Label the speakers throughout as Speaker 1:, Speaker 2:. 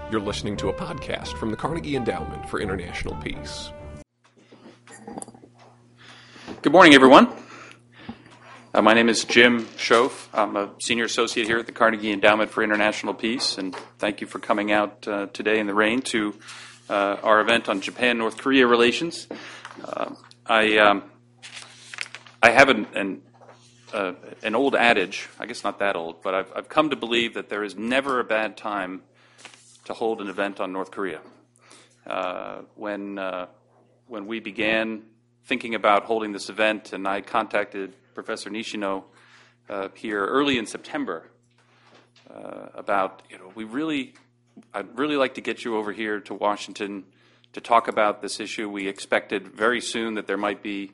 Speaker 1: You're listening to a podcast from the Carnegie Endowment for International Peace.
Speaker 2: Good morning, everyone. My name is Jim Schoaf. I'm a senior associate here at the Carnegie Endowment for International Peace, and thank you for coming out today in the rain to our event on Japan-North Korea relations. I have an old adage, I guess not that old, but I've come to believe that there is never a bad time to hold an event on North Korea. When we began thinking about holding this event, and I contacted Professor Nishino here early in September about, I'd really like to get you over here to Washington to talk about this issue. We expected very soon that there might be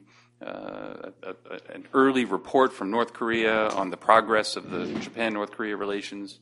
Speaker 2: an early report from North Korea on the progress of the Japan-North Korea relations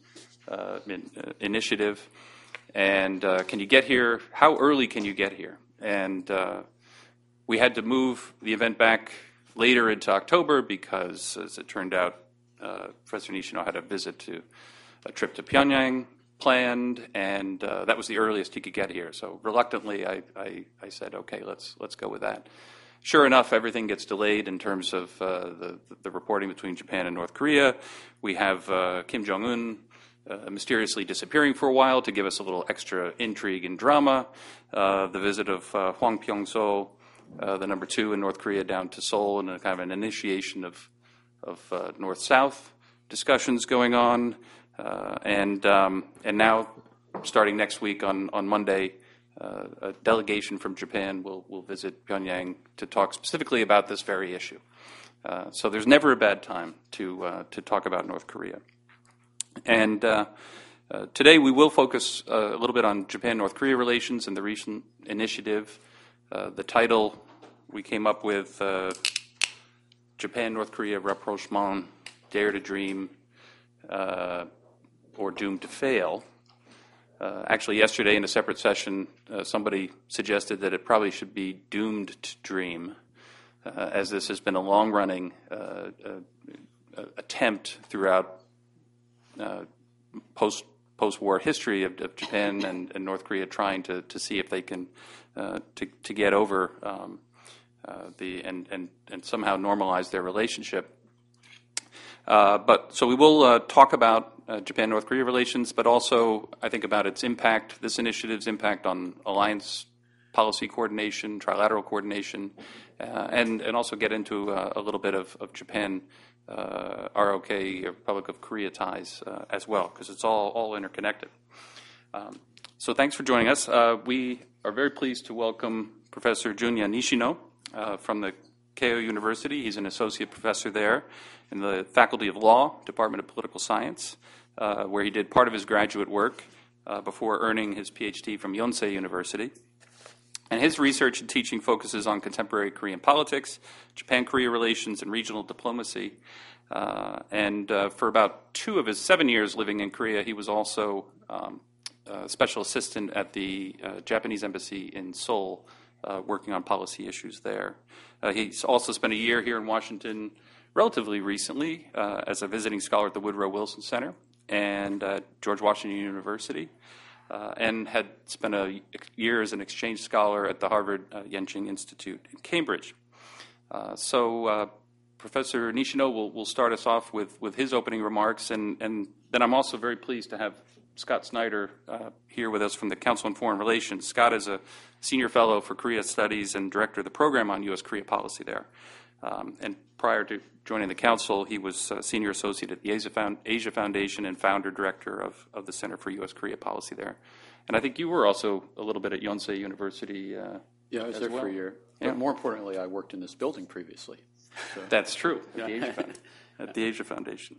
Speaker 2: initiative. And can you get here? How early can you get here? And we had to move the event back later into October because, as it turned out, Professor Nishino had a trip to Pyongyang planned, and that was the earliest he could get here. So reluctantly, I said, okay, let's go with that. Sure enough, everything gets delayed in terms of the reporting between Japan and North Korea. We have Kim Jong-un mysteriously disappearing for a while to give us a little extra intrigue and drama. The visit of Hwang Pyong-so, the number 2 in North Korea, down to Seoul, and a kind of an initiation of North-South discussions going on. And now, starting next week on Monday, a delegation from Japan will visit Pyongyang to talk specifically about this very issue. So there's never a bad time to talk about North Korea. And today we will focus a little bit on Japan-North Korea relations and the recent initiative. The title we came up with, Japan-North Korea Rapprochement, Dare to Dream, or Doomed to Fail. Actually, yesterday in a separate session, somebody suggested that it probably should be Doomed to Dream, as this has been a long-running attempt throughout post-war history of Japan and North Korea trying to see if they can to get over and somehow normalize their relationship. So we will talk about Japan-North Korea relations, but also I think about its impact, this initiative's impact on alliance policy coordination, trilateral coordination, and also get into a little bit of Japan ROK, Republic of Korea ties as well, because it's all interconnected. So thanks for joining us. We are very pleased to welcome Professor Junya Nishino from the Keio University. He's an associate professor there in the Faculty of Law, Department of Political Science, where he did part of his graduate work before earning his PhD from Yonsei University. And his research and teaching focuses on contemporary Korean politics, Japan-Korea relations, and regional diplomacy. And for about 2 of his 7 years living in Korea, he was also a special assistant at the Japanese embassy in Seoul, working on policy issues there. He's also spent a year here in Washington relatively recently as a visiting scholar at the Woodrow Wilson Center and George Washington University. And had spent a year as an exchange scholar at the Harvard Yenching Institute in Cambridge. So Professor Nishino will start us off with his opening remarks, and then I'm also very pleased to have Scott Snyder here with us from the Council on Foreign Relations. Scott is a senior fellow for Korea Studies and director of the program on U.S. Korea policy there. And prior to joining the Council, he was senior associate at the Asia Foundation and founder director of the Center for U.S. Korea Policy there. And I think you were also a little bit at Yonsei University.
Speaker 3: Yeah, I was there for a year.
Speaker 2: Yeah.
Speaker 3: But more importantly, I worked in this building previously. So.
Speaker 2: That's true, at the Asia Foundation.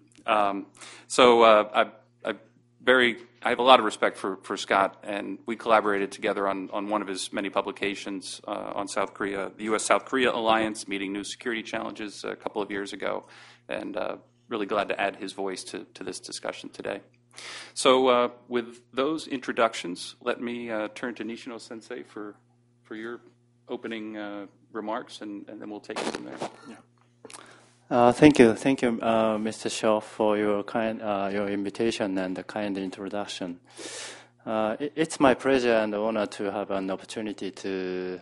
Speaker 2: I have a lot of respect for Scott, and we collaborated together on one of his many publications on South Korea, the U.S.-South Korea Alliance, meeting new security challenges a couple of years ago, and really glad to add his voice to this discussion today. So with those introductions, let me turn to Nishino-sensei for your opening remarks, and then we'll take it from there.
Speaker 4: Yeah. Thank you, Mr. Shaw, for your invitation and the kind introduction. It's my pleasure and honor to have an opportunity to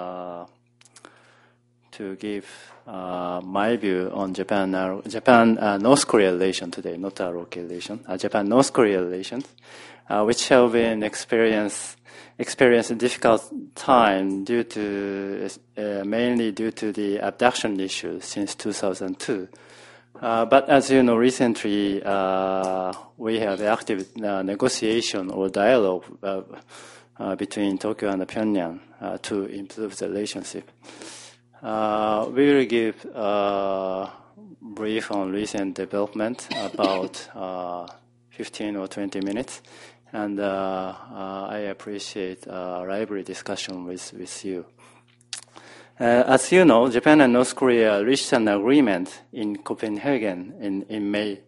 Speaker 4: give my view on Japan-North Korea relation today, not ROK relation, Japan-North Korea relations, which have been experienced a difficult time mainly due to the abduction issue since 2002. But as you know, recently we have active negotiation or dialogue between Tokyo and Pyongyang to improve the relationship. We will give a brief on recent development about 15 or 20 minutes, and I appreciate a lively discussion with you. As you know, Japan and North Korea reached an agreement in Copenhagen in May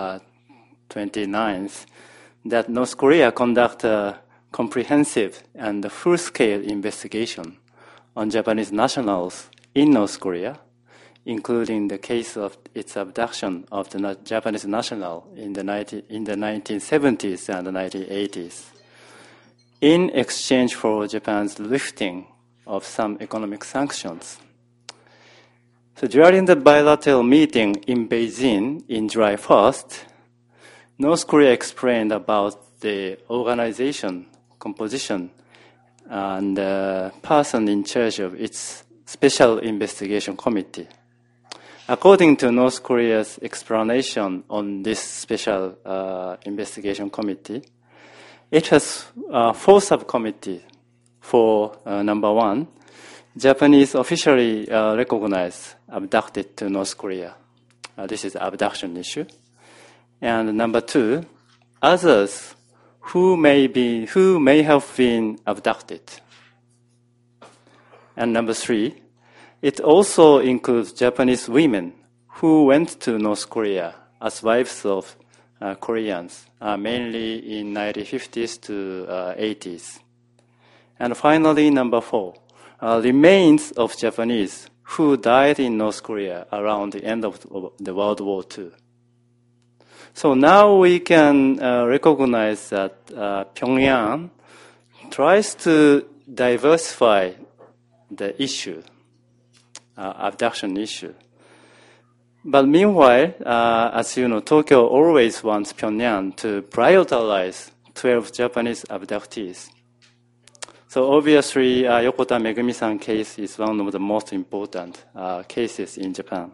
Speaker 4: 29th that North Korea conduct a comprehensive and full-scale investigation on Japanese nationals in North Korea, including the case of its abduction of the Japanese national in the 1970s and the 1980s, in exchange for Japan's lifting of some economic sanctions. So during the bilateral meeting in Beijing in July 1st, North Korea explained about the organization, composition, and the person in charge of its Special Investigation Committee. According to North Korea's explanation on this Special Investigation Committee, it has 4 subcommittees. For number 1, Japanese officially recognized abducted to North Korea. This is the abduction issue. And number 2, others who may have been abducted. And number 3, it also includes Japanese women who went to North Korea as wives of Koreans, mainly in 1950s to 80s. And finally, number 4, remains of Japanese who died in North Korea around the end of the World War II. So now we can recognize that Pyongyang tries to diversify the issue, abduction issue. But meanwhile, as you know, Tokyo always wants Pyongyang to prioritize 12 Japanese abductees. So obviously, Yokota Megumi-san case is one of the most important cases in Japan.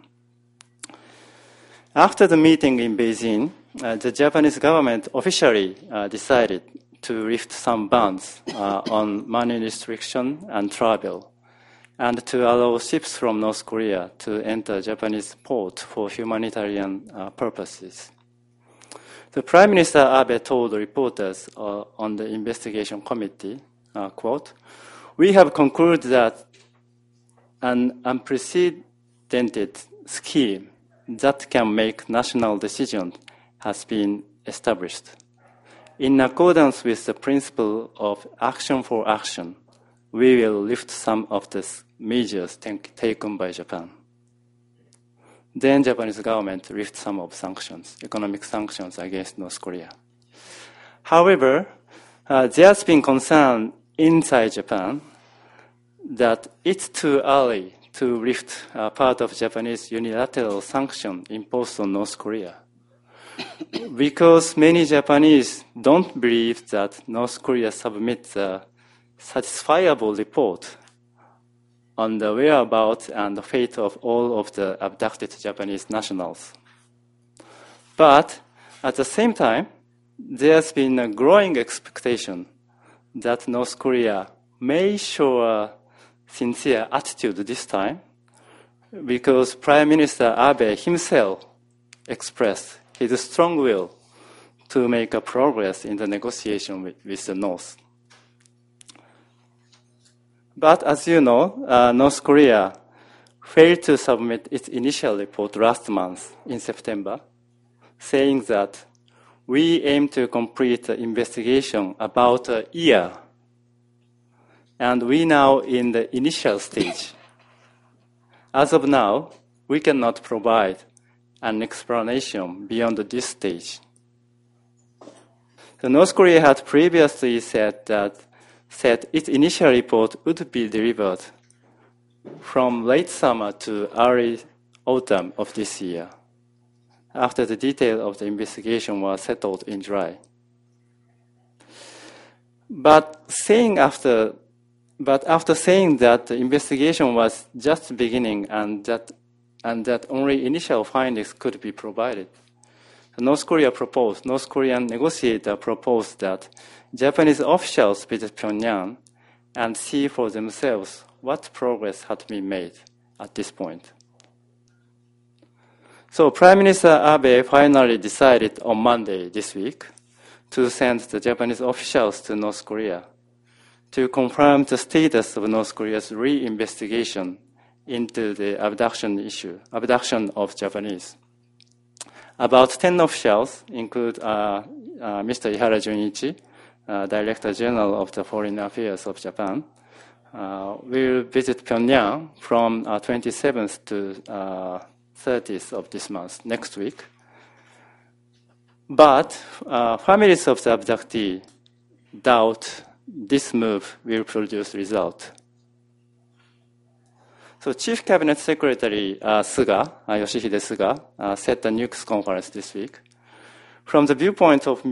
Speaker 4: After the meeting in Beijing, the Japanese government officially decided to lift some bans on money restriction and travel, and to allow ships from North Korea to enter Japanese port for humanitarian purposes. The Prime Minister Abe told reporters on the investigation committee, quote, "We have concluded that an unprecedented scheme that can make national decisions has been established. In accordance with the principle of action for action, we will lift some of the measures taken by Japan." Then Japanese government lifted some of sanctions, economic sanctions against North Korea. However, there's been concern inside Japan that it's too early to lift part of Japanese unilateral sanction imposed on North Korea, because many Japanese don't believe that North Korea submits a satisfiable report on the whereabouts and the fate of all of the abducted Japanese nationals. But at the same time, there's been a growing expectation that North Korea may show a sincere attitude this time, because Prime Minister Abe himself expressed his strong will to make a progress in the negotiation with the North. But as you know, North Korea failed to submit its initial report last month in September, saying that we aim to complete the investigation about a year, and we now in the initial stage. As of now, we cannot provide an explanation beyond this stage. So North Korea had previously said its initial report would be delivered from late summer to early autumn of this year, after the detail of the investigation was settled in July. But after saying that the investigation was just beginning and that only initial findings could be provided, North Korean negotiator proposed that Japanese officials visit Pyongyang and see for themselves what progress had been made at this point. So Prime Minister Abe finally decided on Monday this week to send the Japanese officials to North Korea to confirm the status of North Korea's re-investigation into the abduction of Japanese. About 10 officials, include Mr. Ihara Junichi, Director General of the Foreign Affairs of Japan, will visit Pyongyang from 27th to 30th of this month, next week. But families of the abductee doubt this move will produce result. So Chief Cabinet Secretary Yoshihide Suga, set a news conference this week. From the viewpoint of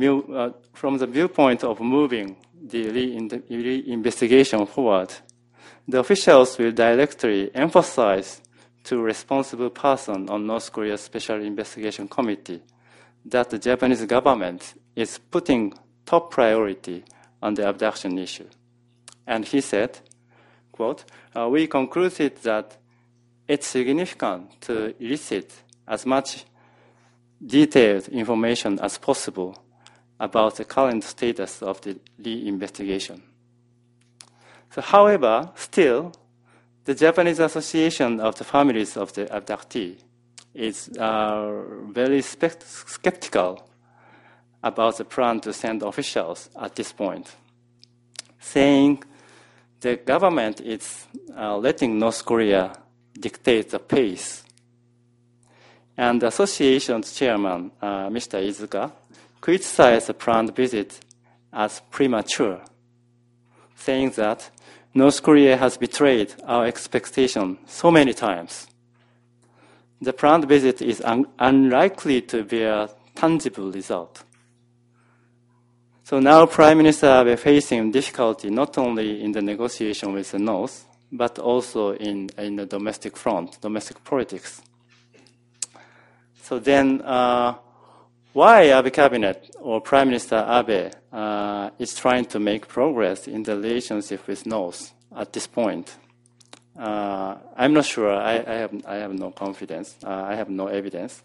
Speaker 4: moving the re-investigation forward, the officials will directly emphasize to responsible person on North Korea's Special Investigation Committee that the Japanese government is putting top priority on the abduction issue. And he said, quote, we concluded that it's significant to elicit as much detailed information as possible about the current status of the re-investigation. So, however, still, the Japanese Association of the Families of the Abductee is very skeptical about the plan to send officials at this point, saying the government is letting North Korea dictate the pace. And the association's chairman, Mr. Izuka, criticized the planned visit as premature, saying that North Korea has betrayed our expectation so many times. The planned visit is unlikely to bear tangible result. So now Prime Minister Abe facing difficulty not only in the negotiation with the North, but also in the domestic front, domestic politics. So then, why Abe cabinet or Prime Minister Abe is trying to make progress in the relationship with North at this point? I'm not sure. I have no confidence. I have no evidence.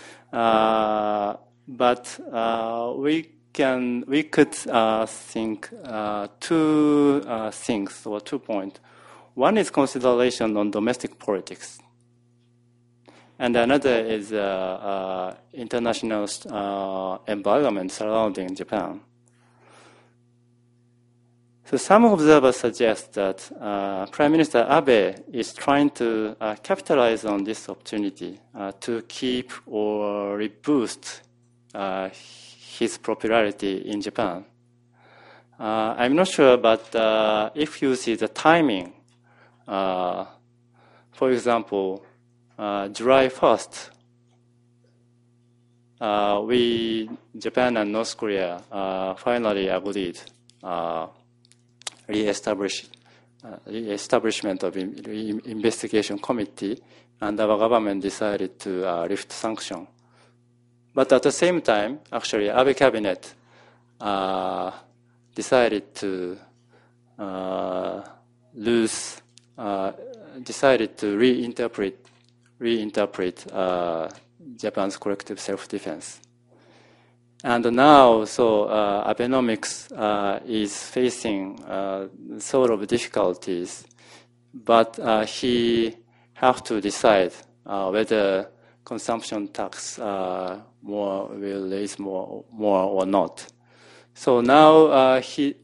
Speaker 4: But we could think two things or 2 points. One is consideration on domestic politics, and another is international environment surrounding Japan. So some observers suggest that Prime Minister Abe is trying to capitalize on this opportunity to keep or reboost his popularity in Japan. I'm not sure, but if you see the timing, for example, July 1st, Japan and North Korea finally agreed re-establishment of investigation committee, and our government decided to lift sanction. But at the same time, actually, Abe cabinet decided to reinterpret Japan's collective self-defense. And now, so Abenomics is facing sort of difficulties, but he have to decide whether consumption tax will raise more or not. So now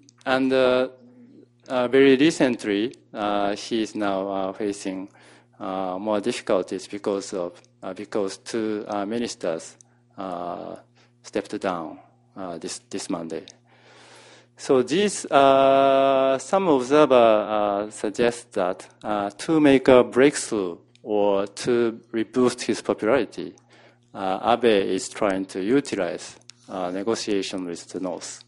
Speaker 4: very recently he is now facing more difficulties because two ministers stepped down this Monday. So these some observers suggest that to make a breakthrough or to reboost his popularity, Abe is trying to utilize negotiation with the North.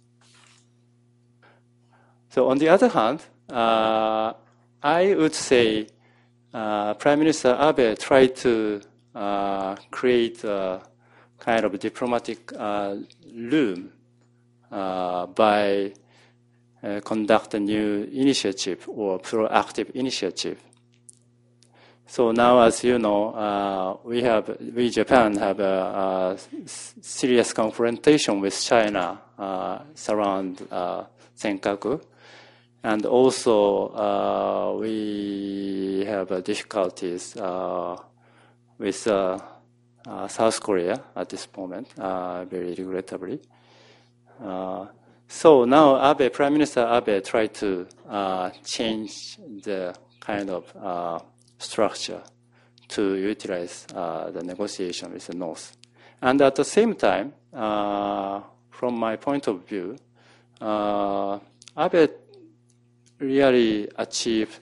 Speaker 4: So on the other hand, I would say Prime Minister Abe tried to create a kind of diplomatic room by conduct a new initiative or proactive initiative. So now, as you know, we Japan have a serious confrontation with China surround Senkaku, and also we have difficulties with South Korea at this moment, very regrettably. So now Prime Minister Abe tried to change the kind of structure to utilize the negotiation with the North. And at the same time, from my point of view, Abe really achieved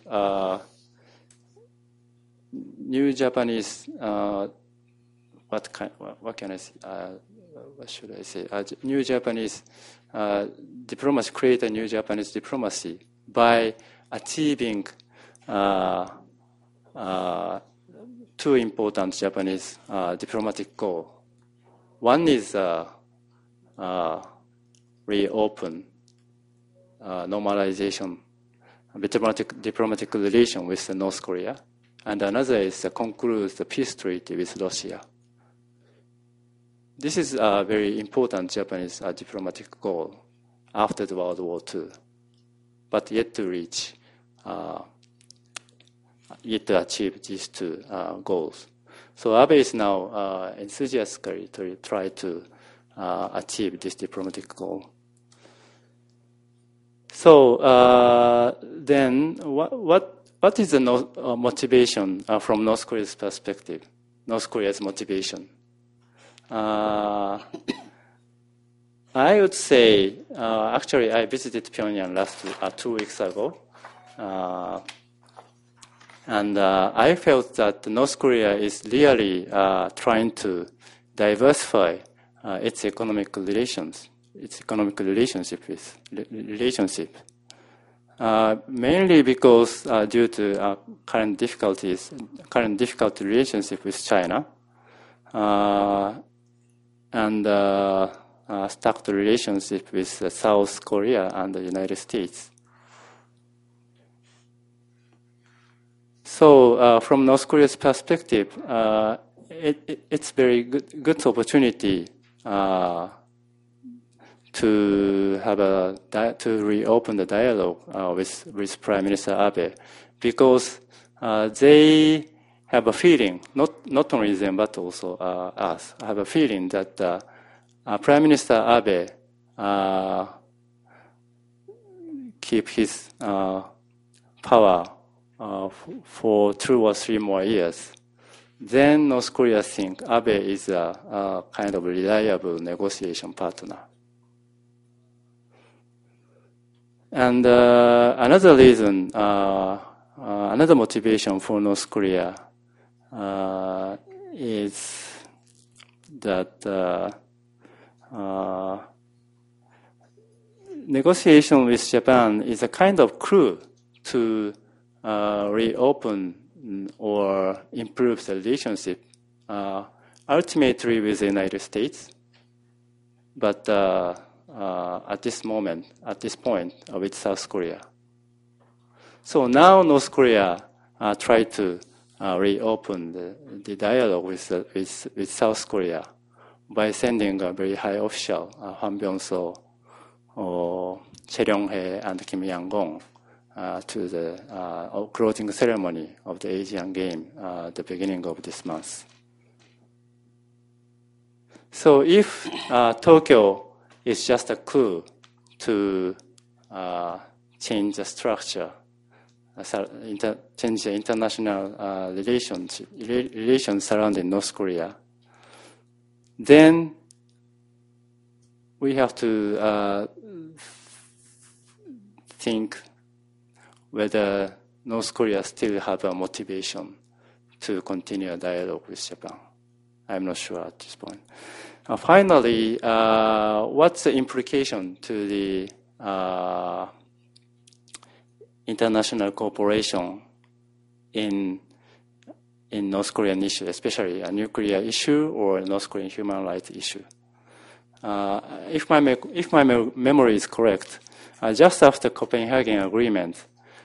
Speaker 4: new Japanese, what can I say? What should I say? New Japanese diplomacy, create a new Japanese diplomacy by achieving two important Japanese diplomatic goals. One is reopen normalization, diplomatic relation with North Korea, and another is conclude the peace treaty with Russia. This is a very important Japanese diplomatic goal after the World War II, but yet to reach, yet to achieve these two goals. So Abe is now enthusiastically to try to achieve this diplomatic goal. So then, what is the motivation from North Korea's perspective? North Korea's motivation. I would say, actually, I visited Pyongyang 2 weeks ago, and I felt that North Korea is really trying to diversify its economic relationship, mainly because due to current difficult relationship with China, and stuck relationship with South Korea and the United States. So from North Korea's perspective, it's very good opportunity to have to reopen the dialogue with Prime Minister Abe, because they have a feeling, not only them but also us, have a feeling that Prime Minister Abe keep his power for 2 or 3 more years. Then North Korea think Abe is a kind of reliable negotiation partner. And another reason, another motivation for North Korea is that negotiation with Japan is a kind of clue to reopen or improve the relationship, ultimately with the United States, but at this point, with South Korea. So now North Korea try to reopen the dialogue with South Korea by sending a very high official, Hwang Byung-so, Choi Ryong-hae, and Kim Yang-gong to the closing ceremony of the Asian Games at the beginning of this month. So if Tokyo is just a clue to change the structure, change the international relations surrounding North Korea, then we have to think whether North Korea still have a motivation to continue a dialogue with Japan. I'm not sure at this point. Finally, what's the implication to the international cooperation in North Korean issue, especially a nuclear issue or a North Korean human rights issue? If my memory is correct, just after Copenhagen Agreement,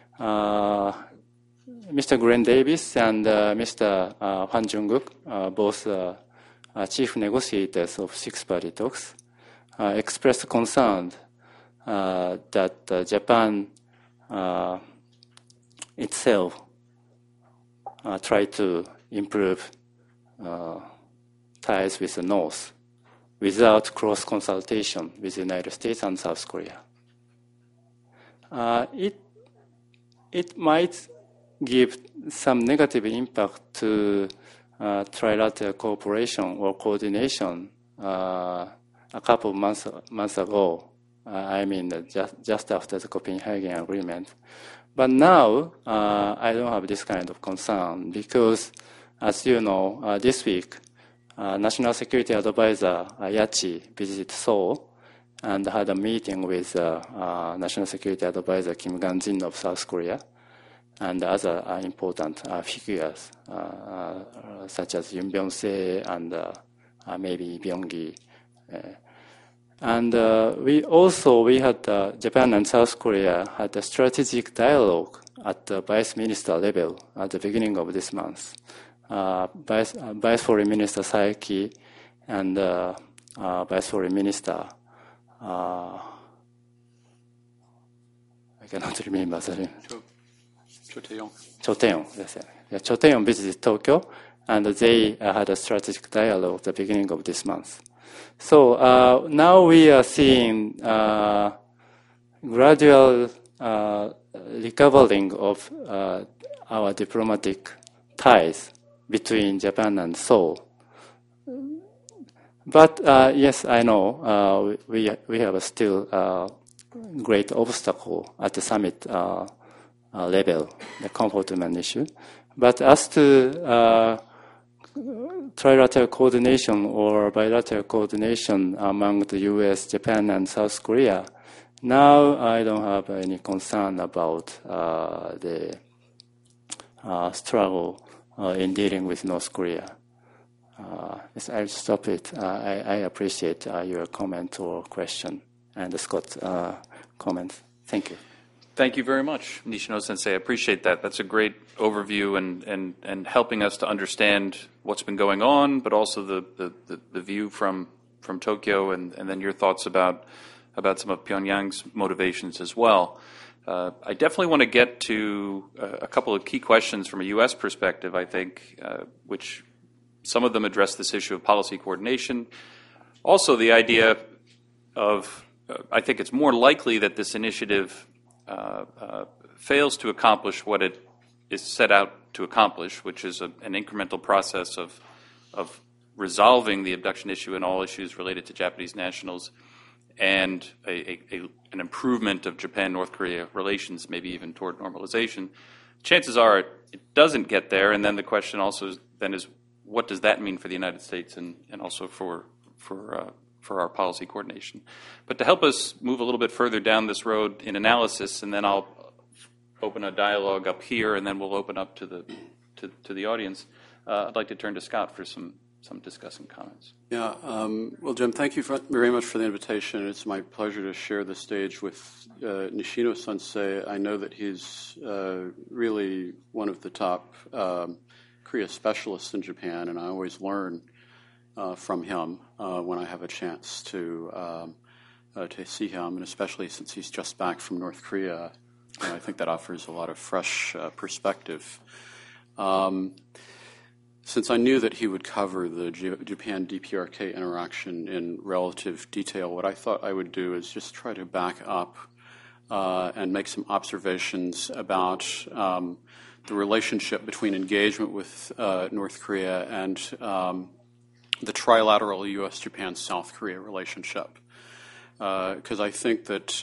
Speaker 4: Mr. Glenn Davis and Mr. Hwan Jung-guk, both chief negotiators of six-party talks, expressed concern that Japan itself tried to improve ties with the North without cross consultation with the United States and South Korea. It might give some negative impact to trilateral cooperation or coordination a couple of months ago. Just after the Copenhagen Agreement. But now, I don't have this kind of concern because, as you know, this week, National Security Advisor Yachi visited Seoul and had a meeting with National Security Advisor Kim Gang-jin of South Korea and other important figures such as Yoon Byung-se and maybe Byung-gi. And we had Japan and South Korea had a strategic dialogue at the vice minister level at the beginning of this month. Vice Foreign Minister Saeki and Vice Foreign Minister I cannot remember the name. Cho Tae-yong. Yes, yeah. Cho Tae-yong visited Tokyo, and they had a strategic dialogue at the beginning of this month. So now we are seeing gradual recovering of our diplomatic ties between Japan and Seoul. But yes, I know we have still great obstacle at the summit level, the comportment issue. But as to trilateral coordination or bilateral coordination among the U.S., Japan, and South Korea, now I don't have any concern about the struggle in dealing with North Korea. Yes, I'll stop it. I appreciate your comment or question and Scott's comment. Thank you.
Speaker 2: Thank you very much, Nishino-sensei. I appreciate that. That's a great overview and helping us to understand what's been going on, but also the view from Tokyo and then your thoughts about some of Pyongyang's motivations as well. I definitely want to get to a couple of key questions from a U.S. perspective, I think, which some of them address this issue of policy coordination. Also, the idea of, I think it's more likely that this initiative fails to accomplish what it is set out to accomplish, which is an incremental process of resolving the abduction issue and all issues related to Japanese nationals, and an improvement of Japan-North Korea relations, maybe even toward normalization. Chances are it doesn't get there, and then the question also is what does that mean for the United States and also for our policy coordination. But to help us move a little bit further down this road in analysis, and then I'll open a dialogue up here, and then we'll open up to the audience. I'd like to turn to Scott for some discussing comments.
Speaker 3: Yeah, well, Jim, thank you very much for the invitation. It's my pleasure to share the stage with Nishino-sensei. I know that he's really one of the top Korea specialists in Japan, and I always learn from him when I have a chance to see him, and especially since he's just back from North Korea. I think that offers a lot of fresh perspective. Since I knew that he would cover the Japan-DPRK interaction in relative detail, what I thought I would do is just try to back up and make some observations about the relationship between engagement with North Korea and the trilateral U.S.-Japan-South Korea relationship. because I think that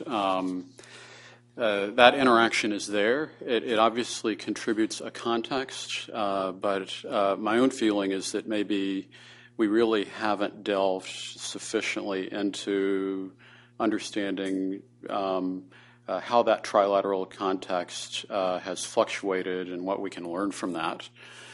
Speaker 3: that interaction is there. It obviously contributes a context, but my own feeling is that maybe we really haven't delved sufficiently into understanding how that trilateral context has fluctuated and what we can learn from that.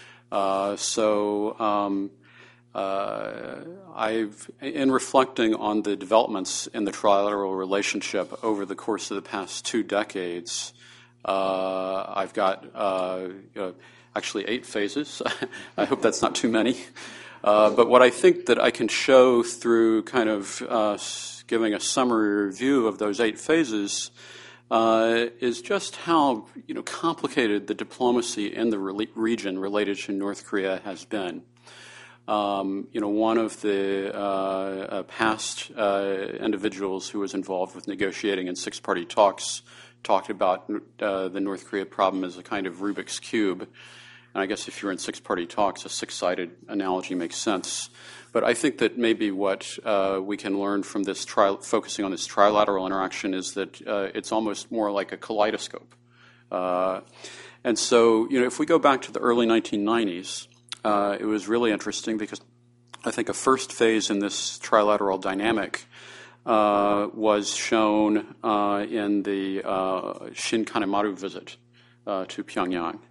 Speaker 3: In reflecting on the developments in the trilateral relationship over the course of the past 2 decades, I've got actually 8 phases. I hope that's not too many. But what I think that I can show through kind of giving a summary review of those 8 phases is just how complicated the diplomacy in the region related to North Korea has been. One of the past individuals who was involved with negotiating in 6-party talks talked about the North Korea problem as a kind of Rubik's Cube. And I guess if you're in 6-party talks, a 6-sided analogy makes sense. But I think that maybe what we can learn from this focusing on this trilateral interaction is that it's almost more like a kaleidoscope. And so, if we go back to the early 1990s, it was really interesting because I think a first phase in this trilateral dynamic was shown in the Shin Kanemaru visit to Pyongyang,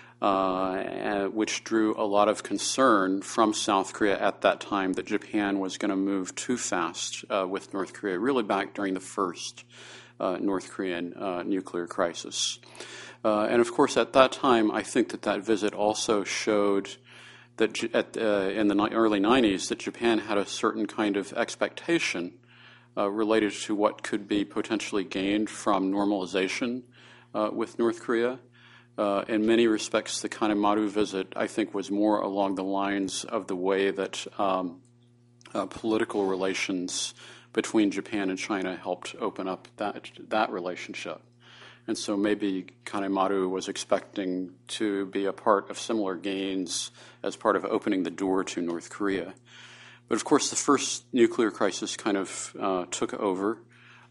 Speaker 3: which drew a lot of concern from South Korea at that time that Japan was going to move too fast with North Korea, really back during the first North Korean nuclear crisis. And of course, at that time, I think that visit also showed that in the early 90s that Japan had a certain kind of expectation related to what could be potentially gained from normalization with North Korea. In many respects, the Kanemaru visit, I think, was more along the lines of the way that political relations between Japan and China helped open up that relationship. And so maybe Kanemaru was expecting to be a part of similar gains as part of opening the door to North Korea. But of course, the first nuclear crisis kind of took over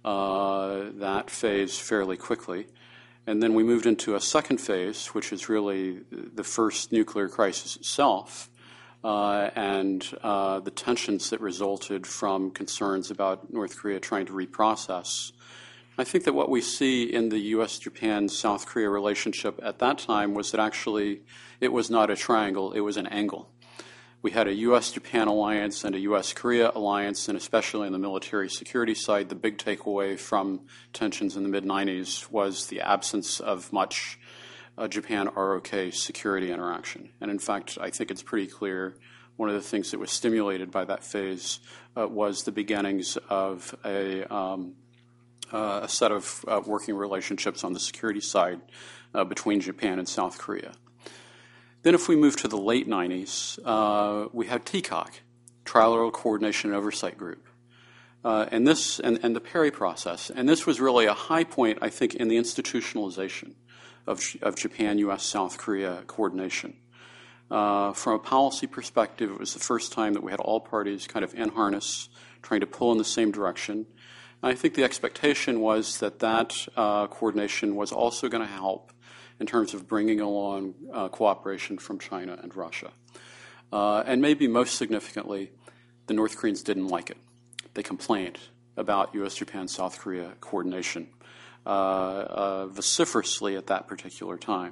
Speaker 3: that phase fairly quickly. And then we moved into a second phase, which is really the first nuclear crisis itself, and the tensions that resulted from concerns about North Korea trying to reprocess. I think that what we see in the U.S.-Japan-South Korea relationship at that time was that actually it was not a triangle, it was an angle. We had a U.S.-Japan alliance and a U.S.-Korea alliance, and especially on the military security side, the big takeaway from tensions in the mid-90s was the absence of much Japan-ROK security interaction. And in fact, I think it's pretty clear one of the things that was stimulated by that phase was the beginnings of a set of working relationships on the security side between Japan and South Korea. Then if we move to the late 90s, we had TCOG, Trilateral Coordination and Oversight Group, and the Perry process. And this was really a high point, I think, in the institutionalization of Japan-U.S.-South Korea coordination. From a policy perspective, it was the first time that we had all parties kind of in harness, trying to pull in the same direction. And I think the expectation was that coordination was also going to help in terms of bringing along cooperation from China and Russia. And maybe most significantly, the North Koreans didn't like it. They complained about U.S.-Japan-South Korea coordination vociferously at that particular time.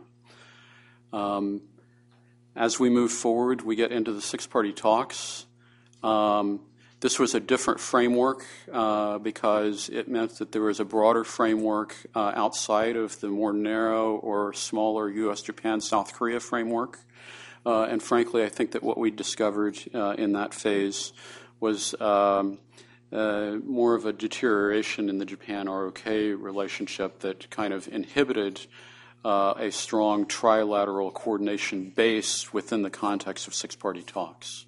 Speaker 3: As we move forward, we get into the 6-party talks. This was a different framework because it meant that there was a broader framework outside of the more narrow or smaller U.S.-Japan-South Korea framework. And frankly, I think that what we discovered in that phase was more of a deterioration in the Japan-ROK relationship that kind of inhibited a strong trilateral coordination base within the context of 6-party talks.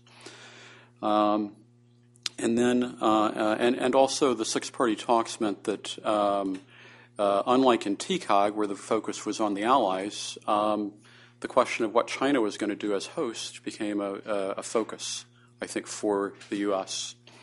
Speaker 3: And then, and also the 6-party talks meant that, unlike in TCOG, where the focus was on the allies, the question of what China was going to do as host became a focus, I think, for the U.S.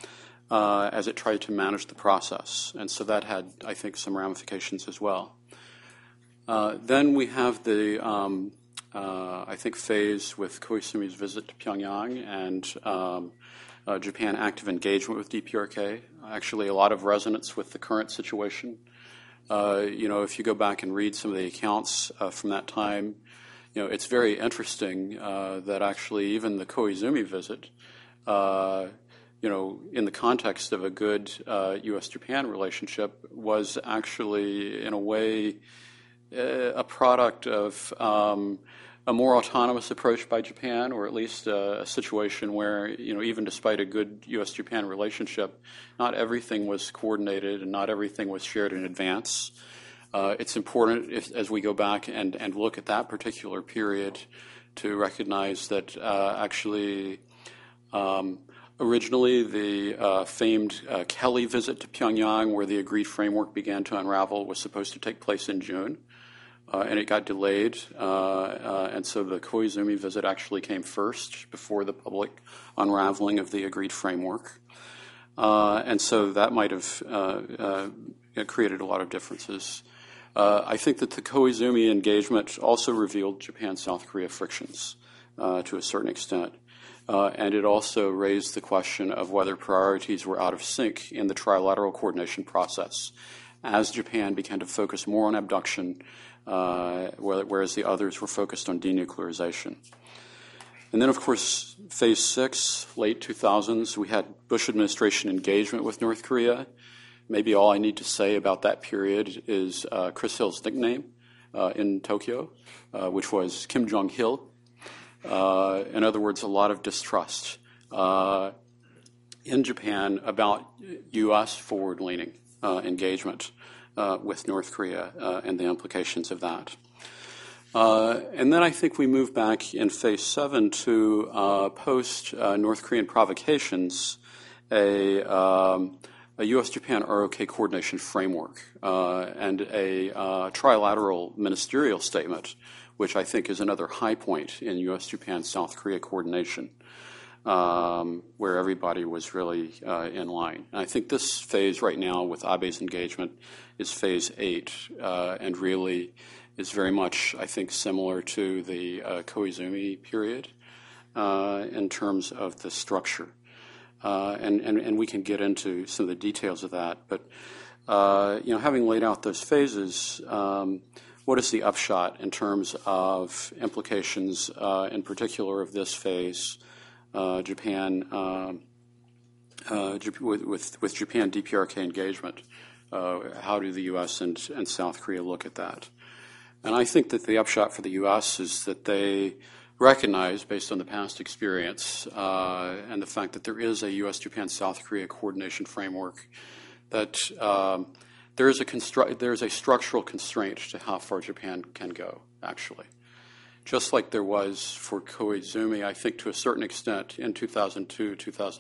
Speaker 3: as it tried to manage the process. And so that had, I think, some ramifications as well. Then we have the, I think, phase with Koizumi's visit to Pyongyang and Japan active engagement with DPRK. Actually, a lot of resonance with the current situation. If you go back and read some of the accounts from that time, it's very interesting that actually even the Koizumi visit, in the context of a good U.S.-Japan relationship, was actually, in a way, a product of a more autonomous approach by Japan, or at least a situation where, even despite a good U.S.-Japan relationship, not everything was coordinated and not everything was shared in advance. It's important, as we go back and look at that particular period, to recognize that actually originally the famed Kelly visit to Pyongyang, where the agreed framework began to unravel, was supposed to take place in June. And it got delayed, and so the Koizumi visit actually came first before the public unraveling of the agreed framework. And so that might have created a lot of differences. I think that the Koizumi engagement also revealed Japan-South Korea frictions to a certain extent. And it also raised the question of whether priorities were out of sync in the trilateral coordination process as Japan began to focus more on abduction, whereas the others were focused on denuclearization. And then, of course, Phase 6, late 2000s, we had Bush administration engagement with North Korea. Maybe all I need to say about that period is Chris Hill's nickname in Tokyo, which was Kim Jong-il. In other words, a lot of distrust in Japan about U.S. forward-leaning engagement with North Korea and the implications of that. And then I think we move back in Phase 7 to post-North Korean provocations, a U.S.-Japan ROK coordination framework and a trilateral ministerial statement, which I think is another high point in U.S.-Japan-South Korea coordination, where everybody was really in line. And I think this phase right now with Abe's engagement is Phase 8, and really is very much, I think, similar to the Koizumi period in terms of the structure. And we can get into some of the details of that. But, having laid out those phases, what is the upshot in terms of implications, in particular of this phase, Japan, with Japan DPRK engagement? How do the U.S. and South Korea look at that? And I think that the upshot for the U.S. is that they recognize, based on the past experience and the fact that there is a U.S.-Japan-South Korea coordination framework, that there is a structural constraint to how far Japan can go, actually. Just like there was for Koizumi, I think to a certain extent in 2002,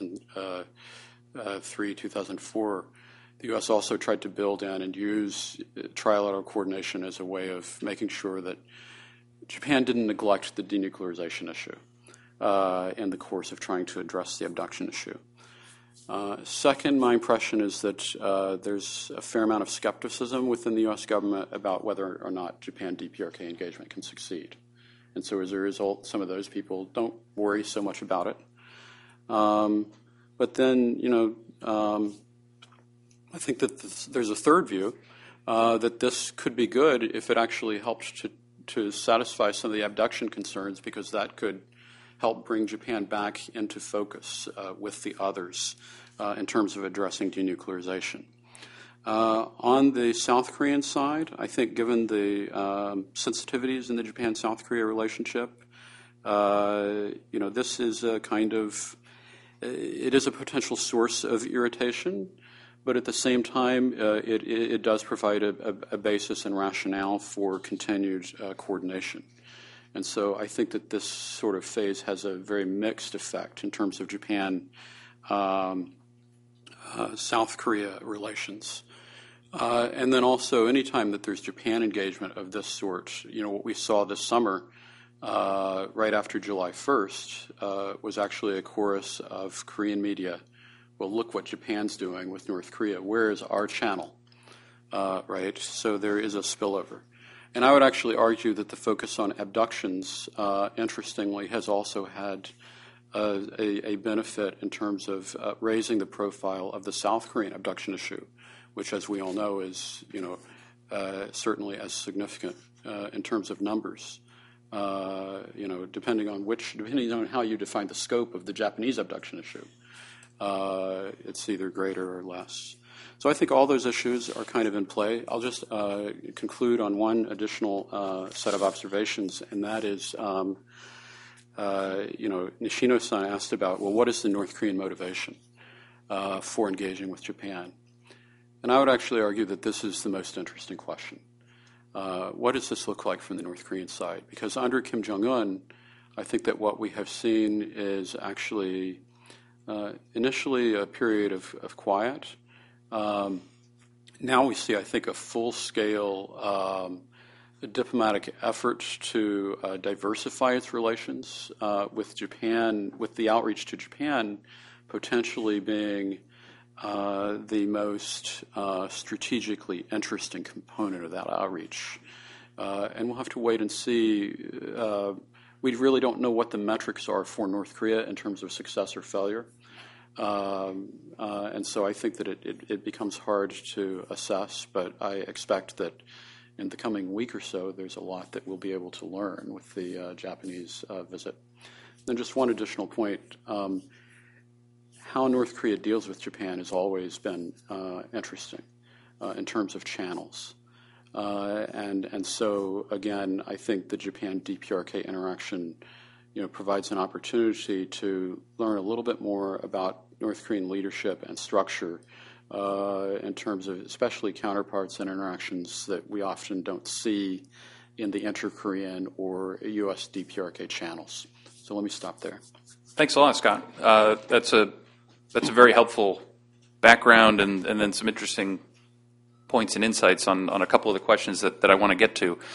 Speaker 3: 2003, 2004, the U.S. also tried to build in and use trilateral coordination as a way of making sure that Japan didn't neglect the denuclearization issue in the course of trying to address the abduction issue. Second, my impression is that there's a fair amount of skepticism within the U.S. government about whether or not Japan DPRK engagement can succeed. And so as a result, some of those people don't worry so much about it. But then, I think that there's a third view that this could be good if it actually helped to satisfy some of the abduction concerns, because that could help bring Japan back into focus with the others in terms of addressing denuclearization. On the South Korean side, I think given the sensitivities in the Japan-South Korea relationship, this is a it is a potential source of irritation, but at the same time, it does provide a basis and rationale for continued coordination. And so I think that this sort of phase has a very mixed effect in terms of Japan-South Korea relations. And then also, anytime that there's Japan engagement of this sort, what we saw this summer, right after July 1st, was actually a chorus of Korean media well, look what Japan's doing with North Korea. Where is our channel? Right? So there is a spillover. And I would actually argue that the focus on abductions, interestingly, has also had a benefit in terms of raising the profile of the South Korean abduction issue, which, as we all know, is certainly as significant in terms of numbers. Depending on how you define the scope of the Japanese abduction issue, it's either greater or less. So I think all those issues are kind of in play. I'll just conclude on one additional set of observations, and that is, Nishino-san asked about, well, what is the North Korean motivation for engaging with Japan? And I would actually argue that this is the most interesting question. What does this look like from the North Korean side? Because under Kim Jong-un, I think that what we have seen is actually initially a period of quiet. Now we see, I think, a full-scale diplomatic effort to diversify its relations with Japan, with the outreach to Japan potentially being the most strategically interesting component of that outreach. And we'll have to wait and see. We really don't know what the metrics are for North Korea in terms of success or failure. And so I think that it becomes hard to assess, but I expect that in the coming week or so, there's a lot that we'll be able to learn with the Japanese visit. Then just one additional point. How North Korea deals with Japan has always been interesting in terms of channels. And so, again, I think the Japan-DPRK interaction provides an opportunity to learn a little bit more about North Korean leadership and structure in terms of especially counterparts and interactions that we often don't see in the inter-Korean or U.S. DPRK channels. So let me stop there.
Speaker 2: Thanks a lot, Scott. That's a very helpful background and then some interesting points and insights on a couple of the questions that I want to get to.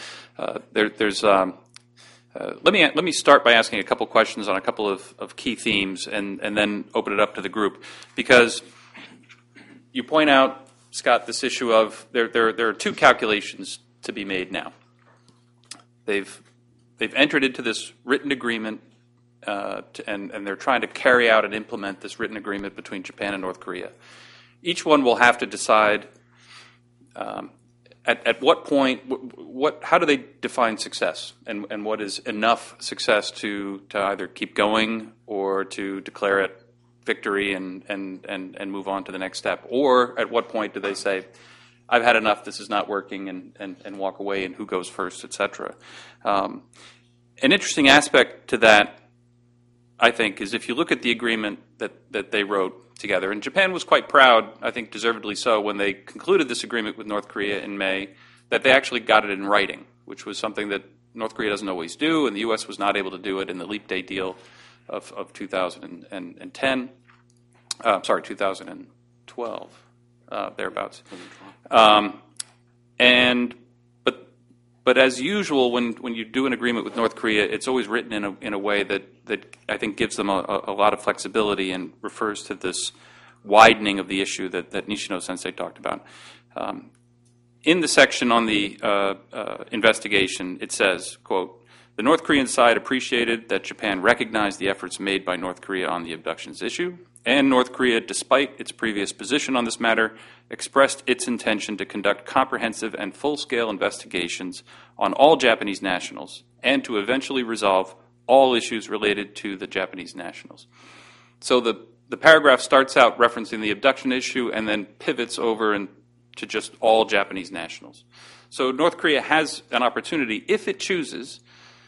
Speaker 2: Let me start by asking a couple questions on a couple of key themes and then open it up to the group, because you point out, Scott, this issue of there are two calculations to be made now. They've entered into this written agreement, and they're trying to carry out and implement this written agreement between Japan and North Korea. Each one will have to decide at what point, how do they define success, and what is enough success to either keep going or to declare it victory and move on to the next step, or at what point do they say, I've had enough, this is not working, and walk away, and who goes first, etc. An interesting aspect to that, I think, is if you look at the agreement that they wrote together, and Japan was quite proud, I think deservedly so, when they concluded this agreement with North Korea in May, that they actually got it in writing, which was something that North Korea doesn't always do, and the U.S. was not able to do it in the Leap Day deal of 2010. 2012, thereabouts. But as usual, when you do an agreement with North Korea, it's always written in a way that I think gives them a lot of flexibility and refers to this widening of the issue that Nishino-sensei talked about. In the section on the investigation, it says, quote, "The North Korean side appreciated that Japan recognized the efforts made by North Korea on the abductions issue, and North Korea, despite its previous position on this matter, expressed its intention to conduct comprehensive and full-scale investigations on all Japanese nationals and to eventually resolve all issues related to the Japanese nationals." So the paragraph starts out referencing the abduction issue and then pivots over to just all Japanese nationals. So North Korea has an opportunity, if it chooses.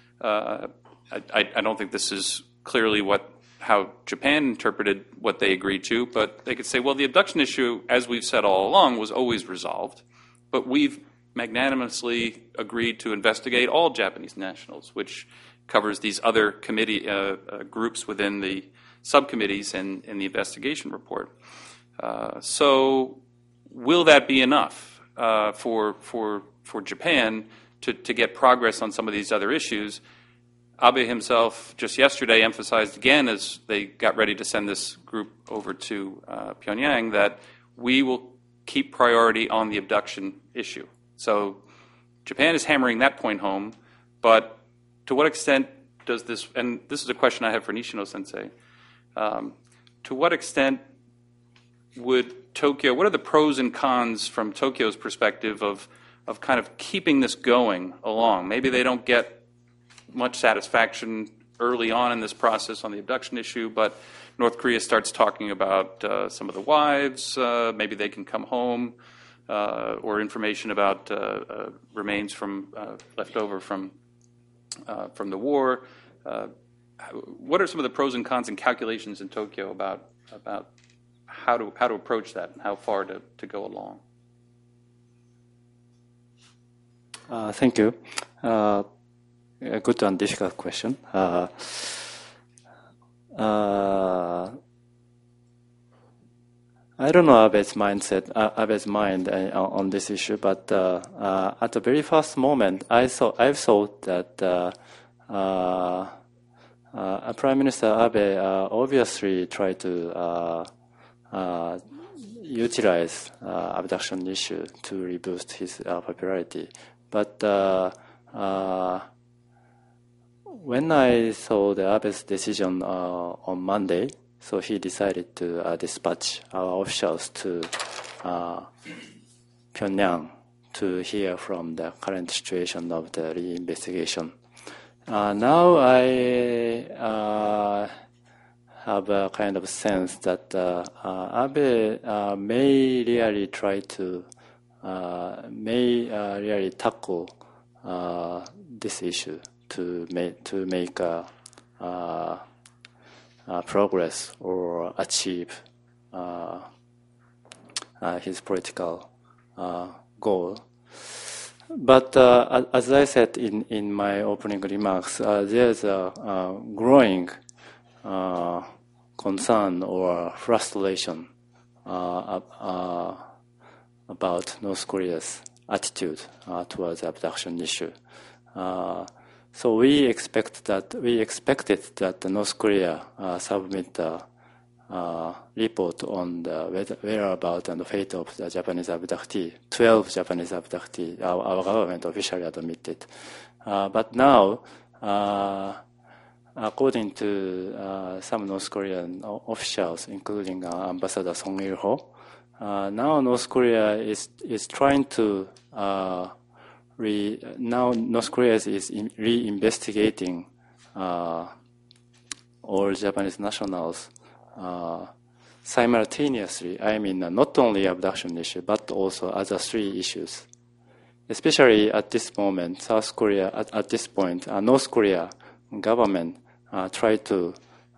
Speaker 2: I don't think this is clearly how Japan interpreted what they agreed to, but they could say, well, the abduction issue, as we've said all along, was always resolved, but we've magnanimously agreed to investigate all Japanese nationals, which covers these other committee groups within the subcommittees in the investigation report. So will that be enough for Japan to get progress on some of these other issues? Abe himself just yesterday emphasized again as they got ready to send this group over to Pyongyang that we will keep priority on the abduction issue. So Japan is hammering that point home, but to what extent does this, and this is a question I have for Nishino Sensei, to what extent would Tokyo, what are the pros and cons from Tokyo's perspective of kind of keeping this going along? Maybe they don't get much satisfaction early on in this process on the abduction issue, but North Korea starts talking about some of the wives, maybe they can come home, or information about remains from left over from the war. What are some of the pros and cons and calculations in Tokyo about how to approach that and how far to go along?
Speaker 4: Thank you. A good and difficult question. I don't know Abe's mind on this issue, but at the very first moment, I've thought that Prime Minister Abe obviously tried to utilize abduction issue to reboost his popularity. But when I saw the Abe's decision on Monday, so he decided to dispatch our officials to Pyongyang to hear from the current situation of the reinvestigation. Now I have a kind of sense that Abe may really try to really tackle this issue to make progress or achieve his political goal. But as I said in my opening remarks, there's a growing concern or frustration about North Korea's attitude towards the abduction issue. So we expected that North Korea submit a report on the whereabouts and the fate of the Japanese abductee. 12 Japanese abductees, our government officially admitted. But now, according to some North Korean officials, including Ambassador Song Il-ho, now North Korea is trying to North Korea is reinvestigating all Japanese nationals simultaneously. I mean, not only abduction issue, but also other three issues. Especially at this moment, North Korea government try to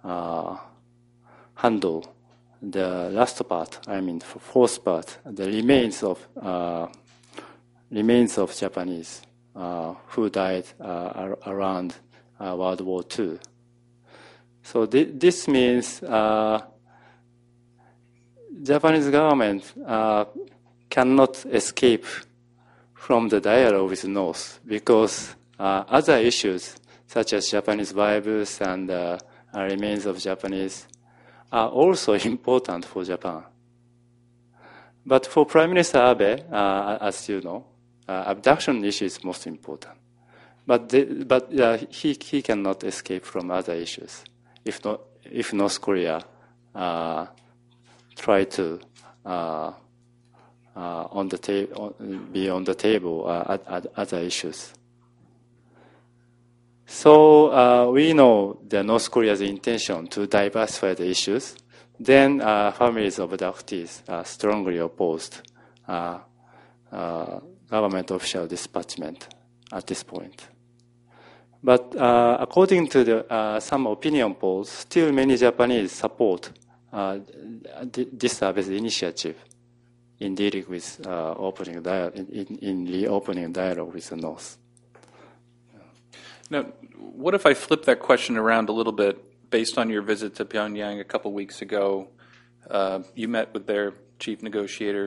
Speaker 4: handle the last part. I mean, fourth part, the remains of Japanese who died around World War II. So this means Japanese government cannot escape from the dialogue with North because other issues such as Japanese wives and remains of Japanese are also important for Japan. But for Prime Minister Abe, as you know, abduction issue is most important. But he cannot escape from other issues. If North Korea try to be on the table at other issues. So we know the North Korea's intention to diversify the issues. Then families of abductees strongly opposed government official dispatchment at this point. But according to some opinion polls, still many Japanese support this Abe's initiative in dealing with in reopening dialogue with the North.
Speaker 2: Now, what if I flip that question around a little bit? Based on your visit to Pyongyang a couple weeks ago, you met with their chief negotiator.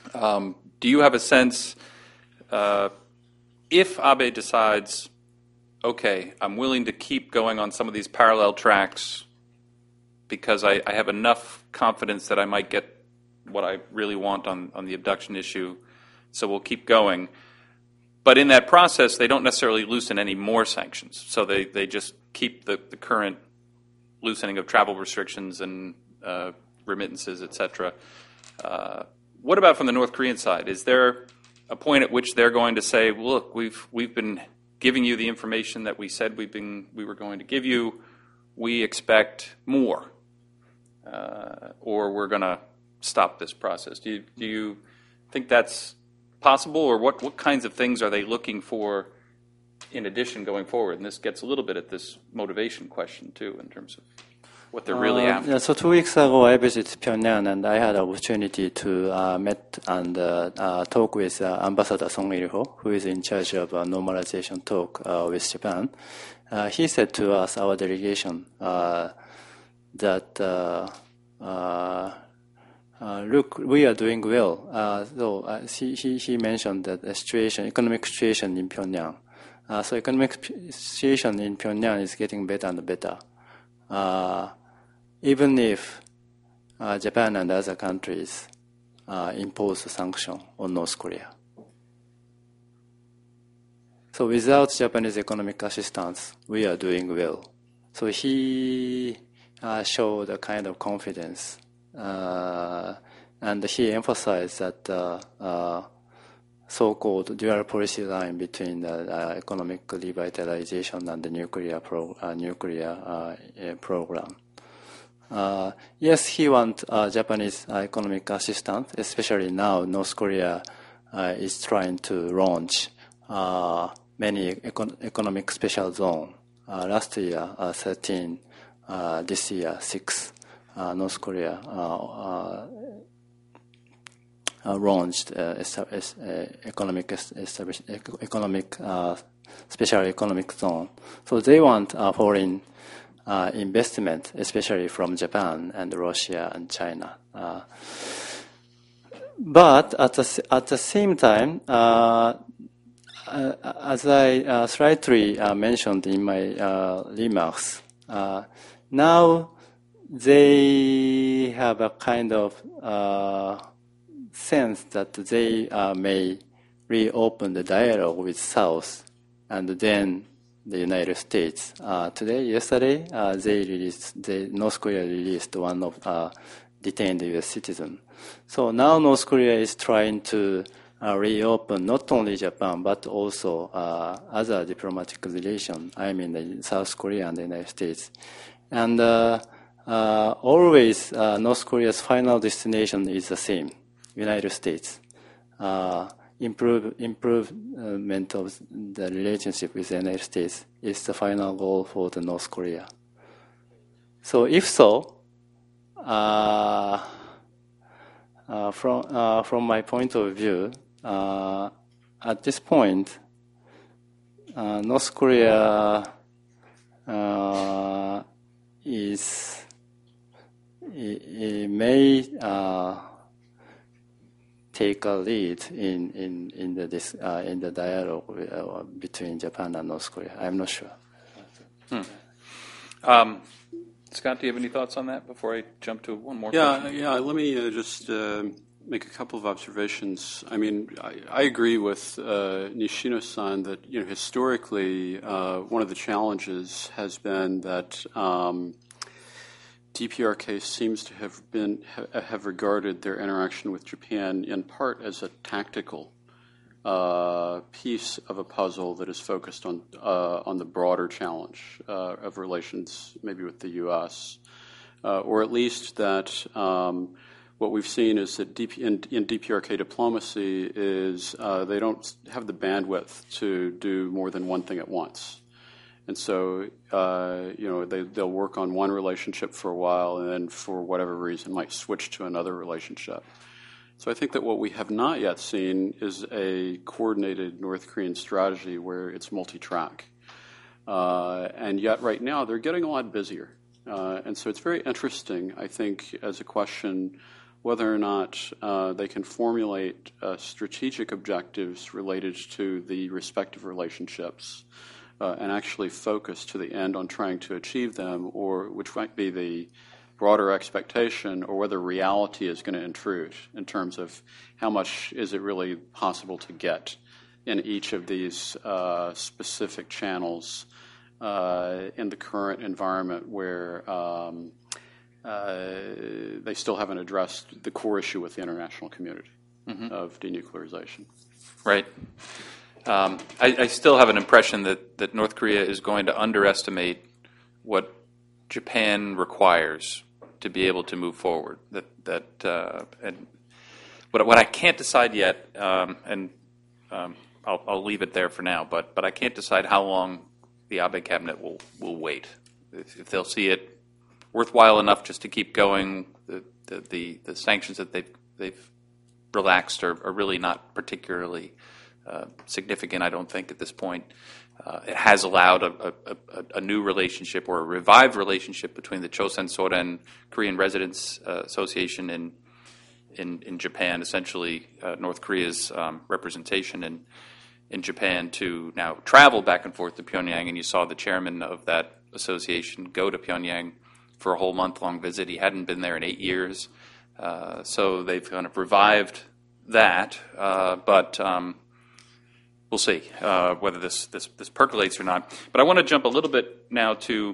Speaker 2: Do you have a sense if Abe decides okay, I'm willing to keep going on some of these parallel tracks because I have enough confidence that I might get what I really want on the abduction issue, so we'll keep going. But in that process, they don't necessarily loosen any more sanctions. So they just keep the current loosening of travel restrictions and remittances, et cetera. What about from the North Korean side? Is there a point at which they're going to say, look, we've been giving you the information that we said we were going to give you. We expect more, or we're going to stop this process. Do you think that's possible, or what kinds of things are they looking for in addition going forward? And this gets a little bit at this motivation question too, in terms of what they're really after.
Speaker 4: Yeah, so 2 weeks ago, I visited Pyongyang, and I had an opportunity to meet and talk with Ambassador Song Il-ho, who is in charge of normalization talk with Japan. He said to us, our delegation, that look, we are doing well. So he mentioned that the economic situation in Pyongyang. So economic situation in Pyongyang is getting better and better. Even if Japan and other countries impose sanctions on North Korea. So without Japanese economic assistance, we are doing well. So he showed a kind of confidence. And he emphasized that so-called dual policy line between the economic revitalization and the nuclear program. Yes, he wants Japanese economic assistance, especially now North Korea is trying to launch many economic special zones. Last year, 13, this year, 6. North Korea launched economic special economic zone. So they want foreign investment, especially from Japan and Russia and China. But at the same time, as I slightly mentioned in my remarks, now they have a kind of sense that they may reopen the dialogue with South and then the United States. Yesterday, North Korea released one of detained U.S. citizen. So now North Korea is trying to reopen not only Japan but also other diplomatic relations. I mean, South Korea and the United States, and always North Korea's final destination is the same: United States. Improvement of the relationship with the United States is the final goal for the North Korea. So if so, from my point of view, at this point, North Korea may take a lead in the dialogue between Japan and North Korea. I'm not sure.
Speaker 2: Scott, do you have any thoughts on that before I jump to one more question?
Speaker 3: Yeah. Let me just make a couple of observations. I mean, I agree with Nishino-san that historically one of the challenges has been that DPRK seems to have regarded their interaction with Japan in part as a tactical piece of a puzzle that is focused on the broader challenge of relations, maybe with the U.S., or at least that what we've seen is that in DPRK diplomacy is they don't have the bandwidth to do more than one thing at once. And so, they'll work on one relationship for a while and then for whatever reason might switch to another relationship. So I think that what we have not yet seen is a coordinated North Korean strategy where it's multi-track. And yet right now they're getting a lot busier. And so it's very interesting, I think, as a question whether or not they can formulate strategic objectives related to the respective relationships and actually focus to the end on trying to achieve them, or which might be the broader expectation, or whether reality is going to intrude in terms of how much is it really possible to get in each of these specific channels in the current environment where they still haven't addressed the core issue with the international community of denuclearization.
Speaker 2: Right. I still have an impression that North Korea is going to underestimate what Japan requires to be able to move forward. And what I can't decide yet, and I'll leave it there for now, but I can't decide how long the Abe cabinet will wait. If they'll see it worthwhile enough just to keep going, the sanctions that they've relaxed are really not particularly significant, I don't think, at this point. It has allowed a new relationship, or a revived relationship, between the Chosen Soren Korean Residents Association in Japan, essentially North Korea's representation in Japan, to now travel back and forth to Pyongyang. And you saw the chairman of that association go to Pyongyang for a whole month-long visit. He hadn't been there in 8 years. So they've kind of revived that, but we'll see whether this percolates or not. But I want to jump a little bit now to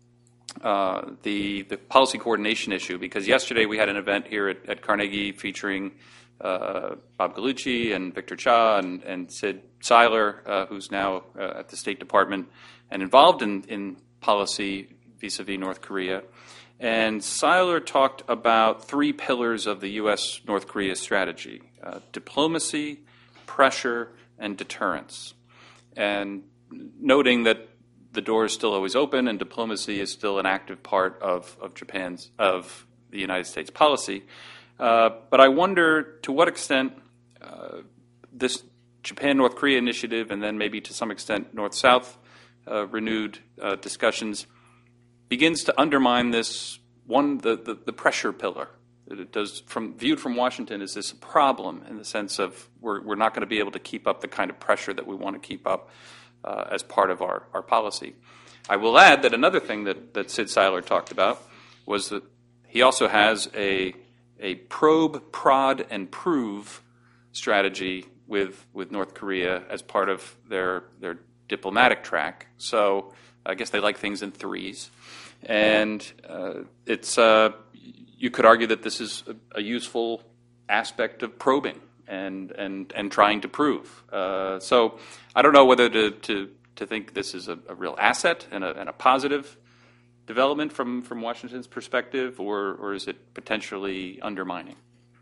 Speaker 2: the policy coordination issue, because yesterday we had an event here at Carnegie featuring Bob Gallucci and Victor Cha and Sid Seiler, who's now at the State Department and involved in policy vis-a-vis North Korea. And Seiler talked about 3 pillars of the U.S.-North Korea strategy: diplomacy, pressure, and deterrence. And noting that the door is still always open and diplomacy is still an active part of the United States policy. But I wonder to what extent this Japan-North Korea initiative, and then maybe to some extent North-South renewed discussions, begins to undermine this the pressure pillar. That it does, viewed from Washington, is this a problem in the sense of we're not going to be able to keep up the kind of pressure that we want to keep up as part of our policy. I will add that another thing that Sid Seiler talked about was that he also has a probe, prod, and prove strategy with North Korea as part of their diplomatic track. So I guess they like things in threes. And it's you could argue that this is a useful aspect of probing and trying to prove. So I don't know whether to think this is a real asset and a positive development from Washington's perspective, or is it potentially undermining?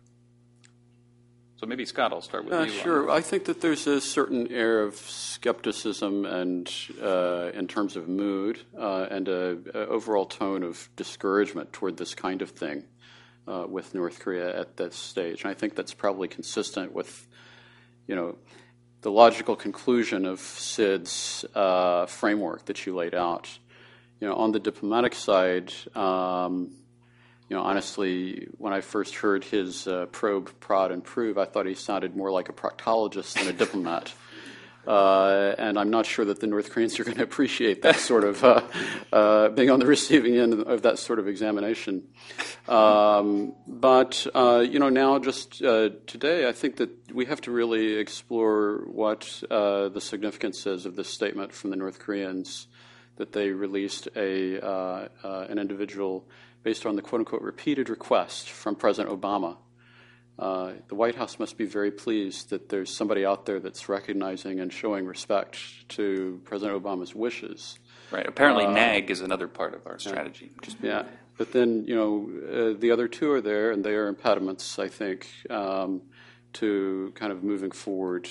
Speaker 2: So maybe, Scott, I'll start with you.
Speaker 3: Sure. I think that there's a certain air of skepticism and in terms of mood and an overall tone of discouragement toward this kind of thing with North Korea at this stage. And I think that's probably consistent with, the logical conclusion of Sid's framework that you laid out. On the diplomatic side, honestly, when I first heard his probe, prod, and prove, I thought he sounded more like a proctologist than a diplomat. And I'm not sure that the North Koreans are going to appreciate that sort of being on the receiving end of that sort of examination. But now just today, I think that we have to really explore what the significance is of this statement from the North Koreans, that they released an individual based on the quote-unquote repeated request from President Obama. The White House must be very pleased that there's somebody out there that's recognizing and showing respect to President Obama's wishes.
Speaker 2: Right. Apparently NAG is another part of our strategy.
Speaker 3: Yeah. But then, the other 2 are there, and they are impediments, I think, to kind of moving forward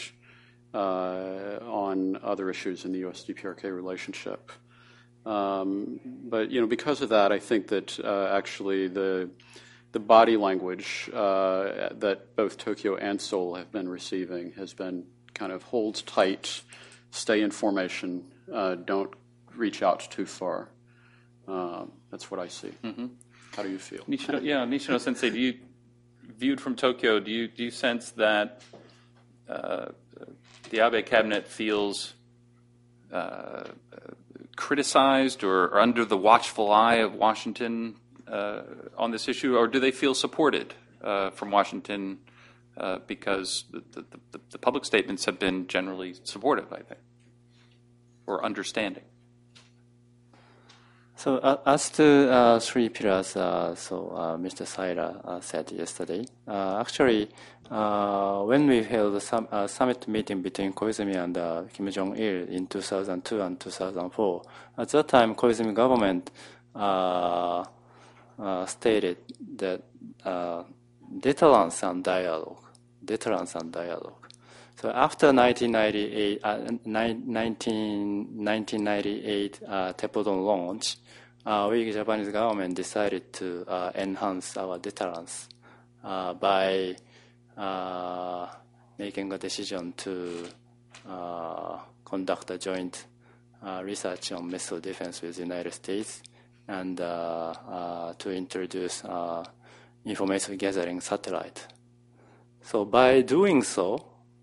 Speaker 3: on other issues in the U.S.-DPRK relationship. But because of that, I think that actually the body language that both Tokyo and Seoul have been receiving has been kind of hold tight, stay in formation, don't reach out too far. That's what I see. Mm-hmm. How do you feel?
Speaker 2: Nishino Sensei, viewed from Tokyo, do you sense that the Abe cabinet feels criticized or under the watchful eye of Washington on this issue, or do they feel supported from Washington because the public statements have been generally supportive, I think, or understanding?
Speaker 4: So as to three pillars, Mr. Saira said yesterday, actually, when we held a summit meeting between Koizumi and Kim Jong-il in 2002 and 2004, at that time, Koizumi government stated that deterrence and dialogue. So after 1998 Tepodon launch, we Japanese government decided to enhance our deterrence by making a decision to conduct a joint research on missile defense with the United States and to introduce information gathering satellite. So by doing so,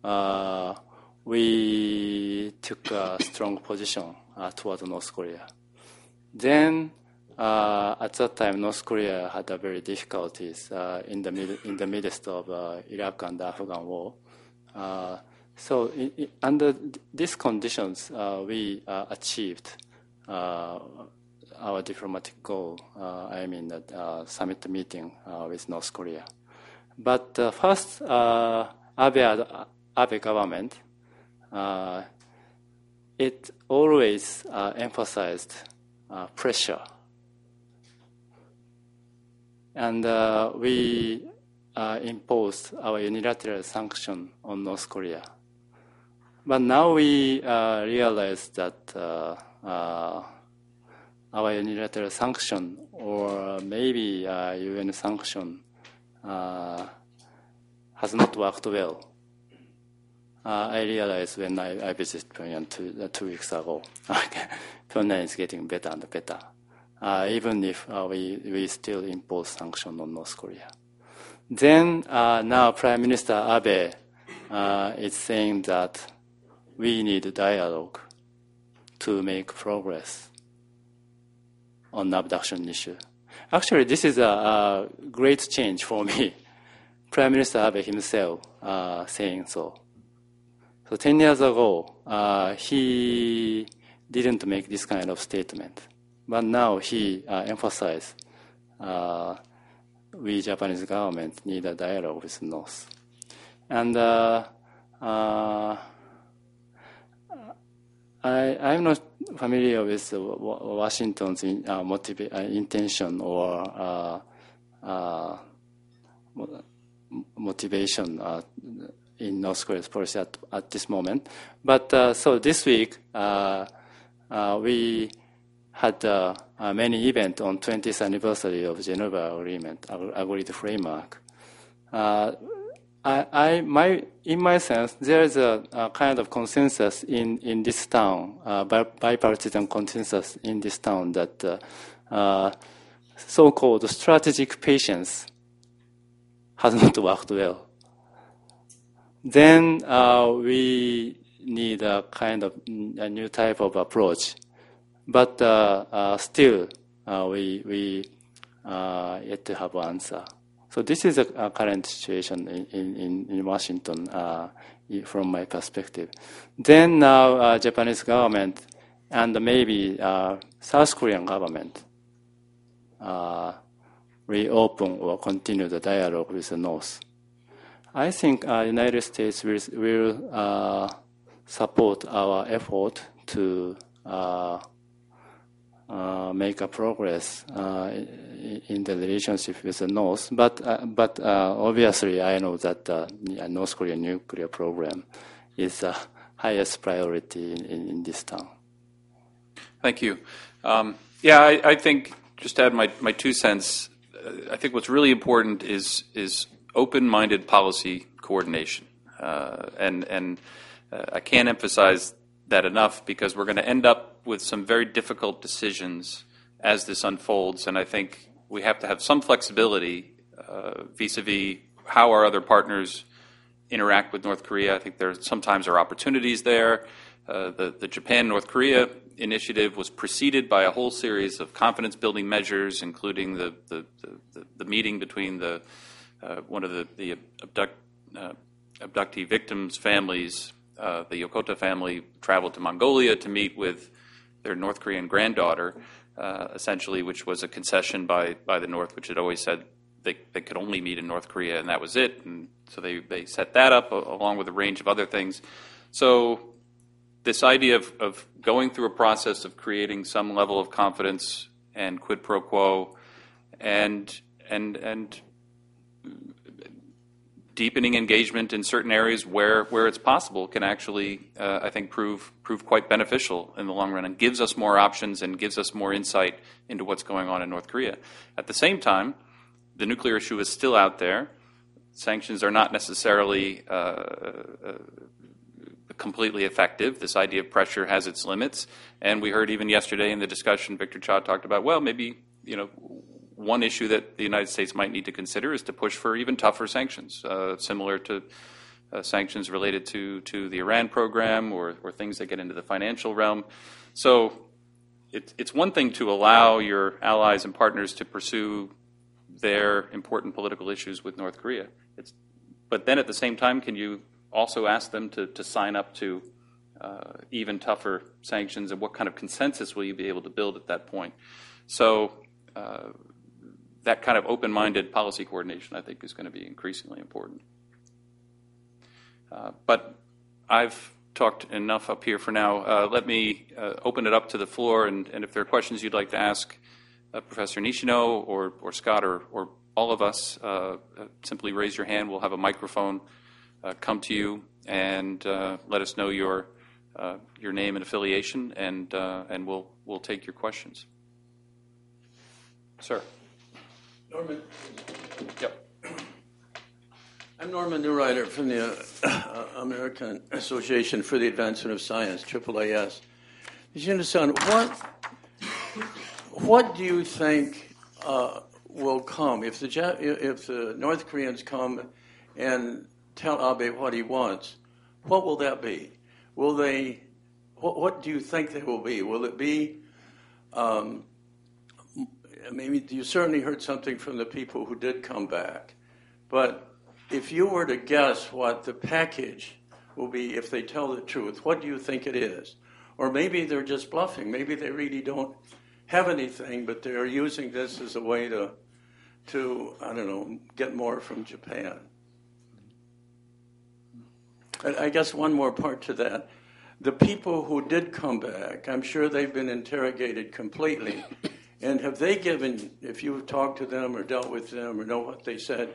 Speaker 4: we took a strong position toward North Korea. Then, at that time, North Korea had a very difficulties in the midst of Iraq and the Afghan war. So, under these conditions, we achieved our diplomatic goal. That summit meeting with North Korea. But first, Abe government, it always emphasized pressure. And we imposed our unilateral sanction on North Korea. But now we realize that our unilateral sanction, or maybe UN sanction, has not worked well. I realized when I visited Pyongyang 2 weeks ago, Pyongyang is getting better and better, even if we still impose sanctions on North Korea. Then now Prime Minister Abe is saying that we need dialogue to make progress on the abduction issue. Actually, this is a great change for me. Prime Minister Abe himself saying so. So 10 years ago, he didn't make this kind of statement. But now he emphasized we Japanese government need a dialogue with North. And I'm not familiar with Washington's intention or motivation in North Korea's policy at this moment. But so this week, we had many events on 20th anniversary of Geneva Agreement, agreed framework. In my sense, there is a kind of consensus in this town, bipartisan consensus in this town that so-called strategic patience has not worked well. Then we need a kind of a new type of approach, but still we yet to have an answer. So this is a current situation in Washington from my perspective. Then now Japanese government and maybe South Korean government reopen or continue the dialogue with the North. I think United States will support our effort to make a progress in the relationship with the North. But obviously, I know that North Korean nuclear program is the highest priority in this town.
Speaker 2: Thank you. I think, just to add my 2 cents, I think what's really important is open-minded policy coordination. And I can't emphasize that enough, because we're going to end up with some very difficult decisions as this unfolds. And I think we have to have some flexibility vis-a-vis how our other partners interact with North Korea. I think there sometimes are opportunities there. The Japan-North Korea initiative was preceded by a whole series of confidence-building measures, including the meeting between one of the abductee victims' families. The Yokota family traveled to Mongolia to meet with their North Korean granddaughter, essentially, which was a concession by the North, which had always said they could only meet in North Korea, and that was it. And so they set that up along with a range of other things. So this idea of going through a process of creating some level of confidence and quid pro quo and deepening engagement in certain areas where it's possible can actually, I think, prove quite beneficial in the long run and gives us more options and gives us more insight into what's going on in North Korea. At the same time, the nuclear issue is still out there. Sanctions are not necessarily completely effective. This idea of pressure has its limits. And we heard even yesterday in the discussion, Victor Cha talked about, well, maybe, one issue that the United States might need to consider is to push for even tougher sanctions, similar to sanctions related to the Iran program or things that get into the financial realm. So it's one thing to allow your allies and partners to pursue their important political issues with North Korea. But then at the same time, can you also ask them to sign up to even tougher sanctions, and what kind of consensus will you be able to build at that point? So that kind of open-minded policy coordination, I think, is going to be increasingly important. But I've talked enough up here for now. Let me open it up to the floor, and if there are questions you'd like to ask Professor Nishino or Scott or all of us, simply raise your hand. We'll have a microphone come to you and let us know your name and affiliation, and we'll take your questions. Sir.
Speaker 5: Norman.
Speaker 2: Yep.
Speaker 5: I'm Norman Neureiter from the American Association for the Advancement of Science, AAAS. Nishino-san, what do you think will come if the North Koreans come and tell Abe what he wants? What will that be? Will they? What do you think they will be? Will it be? Maybe you certainly heard something from the people who did come back, but if you were to guess what the package will be if they tell the truth, what do you think it is? Or maybe they're just bluffing. Maybe they really don't have anything, but they're using this as a way to I don't know, get more from Japan. I guess one more part to that. The people who did come back, I'm sure they've been interrogated completely. And have they given, if you've talked to them or dealt with them or know what they said,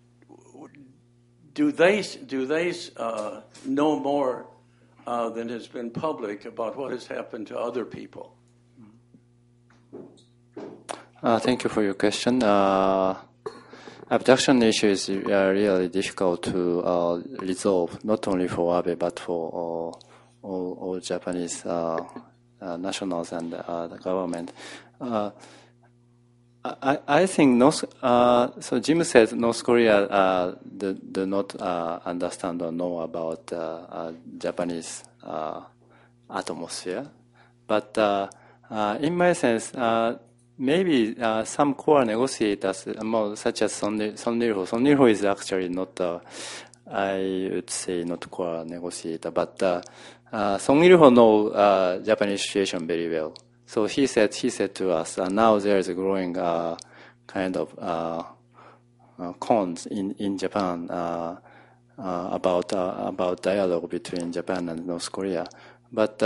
Speaker 5: do they know more than has been public about what has happened to other people?
Speaker 4: Thank you for your question. Abduction issue is really difficult to resolve, not only for Abe but for all Japanese nationals and the government. I think so Jim said North Korea do not understand or know about Japanese atmosphere, but in my sense, maybe some core negotiators, such as Son Il-ho. Son Il-ho is actually not, I would say, not core negotiator, but Son Il-ho knows Japanese situation very well. So he said to us, now there is a growing kind of cons in Japan about dialogue between Japan and North Korea. But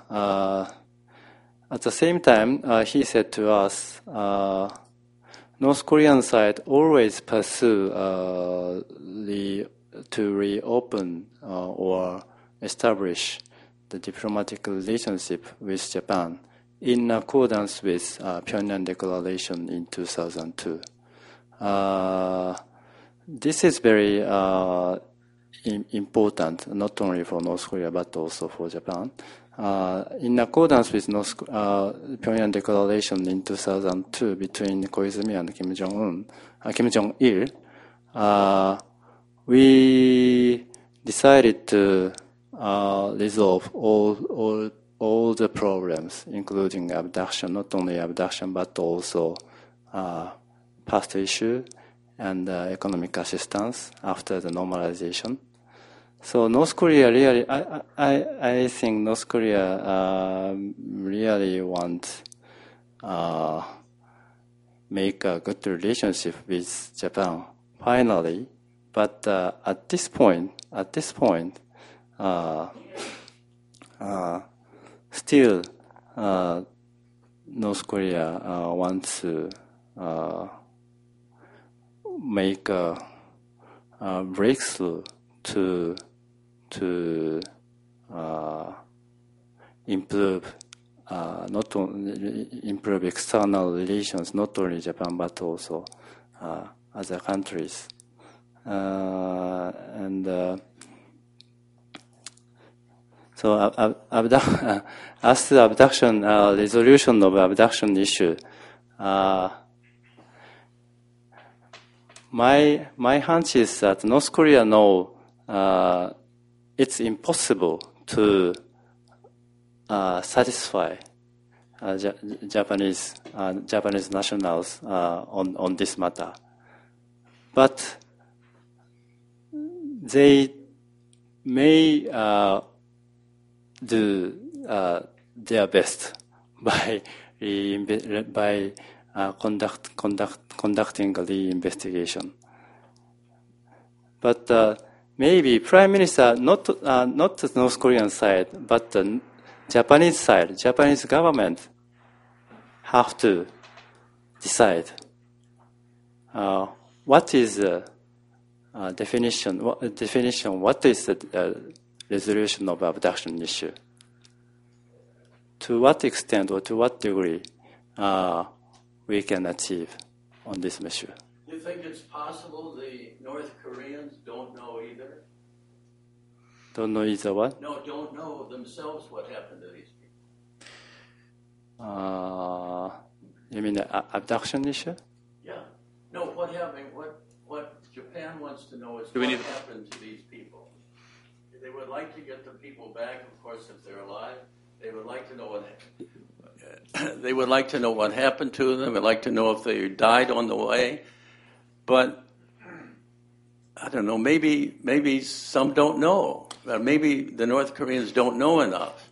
Speaker 4: at the same time, he said to us, North Korean side always pursue to reopen or establish the diplomatic relationship with Japan in accordance with Pyongyang Declaration in 2002. This is very important, not only for North Korea but also for Japan. In accordance with Pyongyang Declaration in 2002 between Koizumi and Kim Jong-il, we decided to resolve all the problems, including abduction, not only abduction, but also past issue and economic assistance after the normalization. So North Korea really, I think North Korea really want make a good relationship with Japan finally, but at this point, still North Korea wants to make a breakthrough to improve not only improve external relations, not only Japan but also other countries, so as to abduction resolution of abduction issue, my hunch is that North Korea know it's impossible to satisfy Japanese nationals on this matter, but they may do their best by conducting the investigation. But maybe Prime Minister, not the North Korean side, but the Japanese side, Japanese government have to decide what is the definition. What is the resolution of abduction issue? To what extent or to what degree we can achieve on this issue?
Speaker 5: Do you think it's possible the North Koreans don't know either?
Speaker 4: Don't know either what?
Speaker 5: No, don't know themselves what happened to these people.
Speaker 4: You mean the abduction issue?
Speaker 5: Yeah. No, what happened? What Japan wants to know is
Speaker 2: Do we
Speaker 5: what
Speaker 2: need-
Speaker 5: happened to these people. They would like to get the people back, of course, if they're alive. They would like to know what they would like to know what happened to them. They'd like to know if they died on the way. But I don't know. Maybe some don't know. Maybe the North Koreans don't know enough.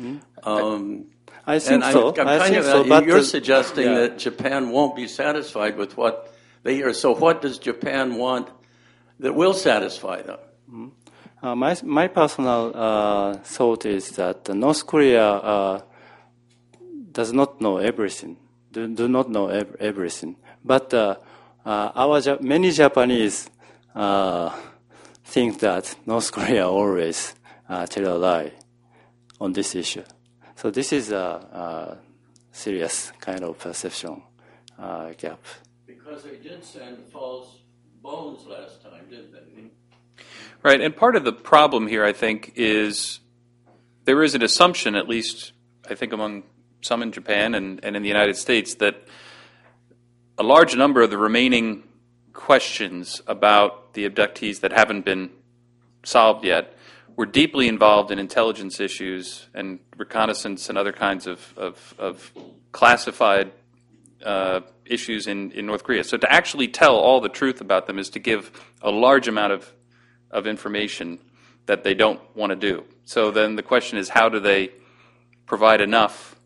Speaker 4: I think so.
Speaker 5: But you're suggesting
Speaker 4: yeah.
Speaker 5: that Japan won't be satisfied with what they hear. So what does Japan want that will satisfy them?
Speaker 4: My personal thought is that North Korea does not know everything. Do not know everything. But many Japanese think that North Korea always tell a lie on this issue. So this is a serious kind of perception gap.
Speaker 5: Because they did send false bones last time, didn't they?
Speaker 2: Right, and part of the problem here, I think, is there is an assumption, at least I think among some in Japan and in the United States, that a large number of the remaining questions about the abductees that haven't been solved yet were deeply involved in intelligence issues and reconnaissance and other kinds of classified issues in North Korea. So to actually tell all the truth about them is to give a large amount of information that they don't want to do. So then the question is, how do they provide enough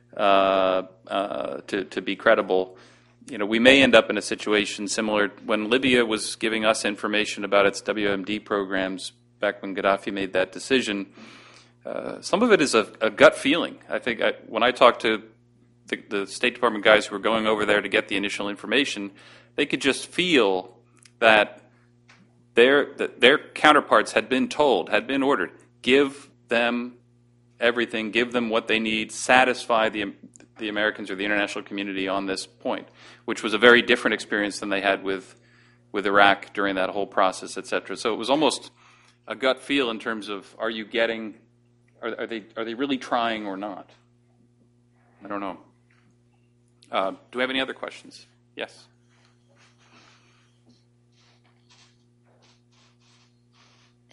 Speaker 2: to be credible? You know, we may end up in a situation similar when Libya was giving us information about its WMD programs back when Gaddafi made that decision. Some of it is a gut feeling. I think when I talked to the State Department guys who were going over there to get the initial information, they could just feel that their counterparts had been told, had been ordered, give them everything, give them what they need, satisfy the Americans or the international community on this point, which was a very different experience than they had with Iraq during that whole process, etc. So it was almost a gut feel in terms of, are you getting, are they really trying or not? I don't know. Do we have any other questions? Yes.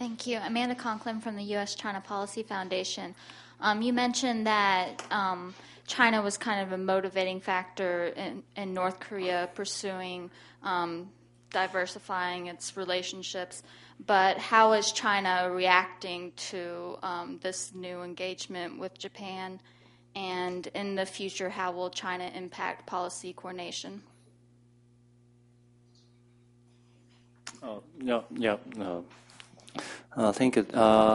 Speaker 6: Thank you. Amanda Conklin from the U.S. China Policy Foundation. You mentioned that China was kind of a motivating factor in North Korea pursuing diversifying its relationships, but how is China reacting to this new engagement with Japan? And in the future, how will China impact policy coordination?
Speaker 4: Thank you.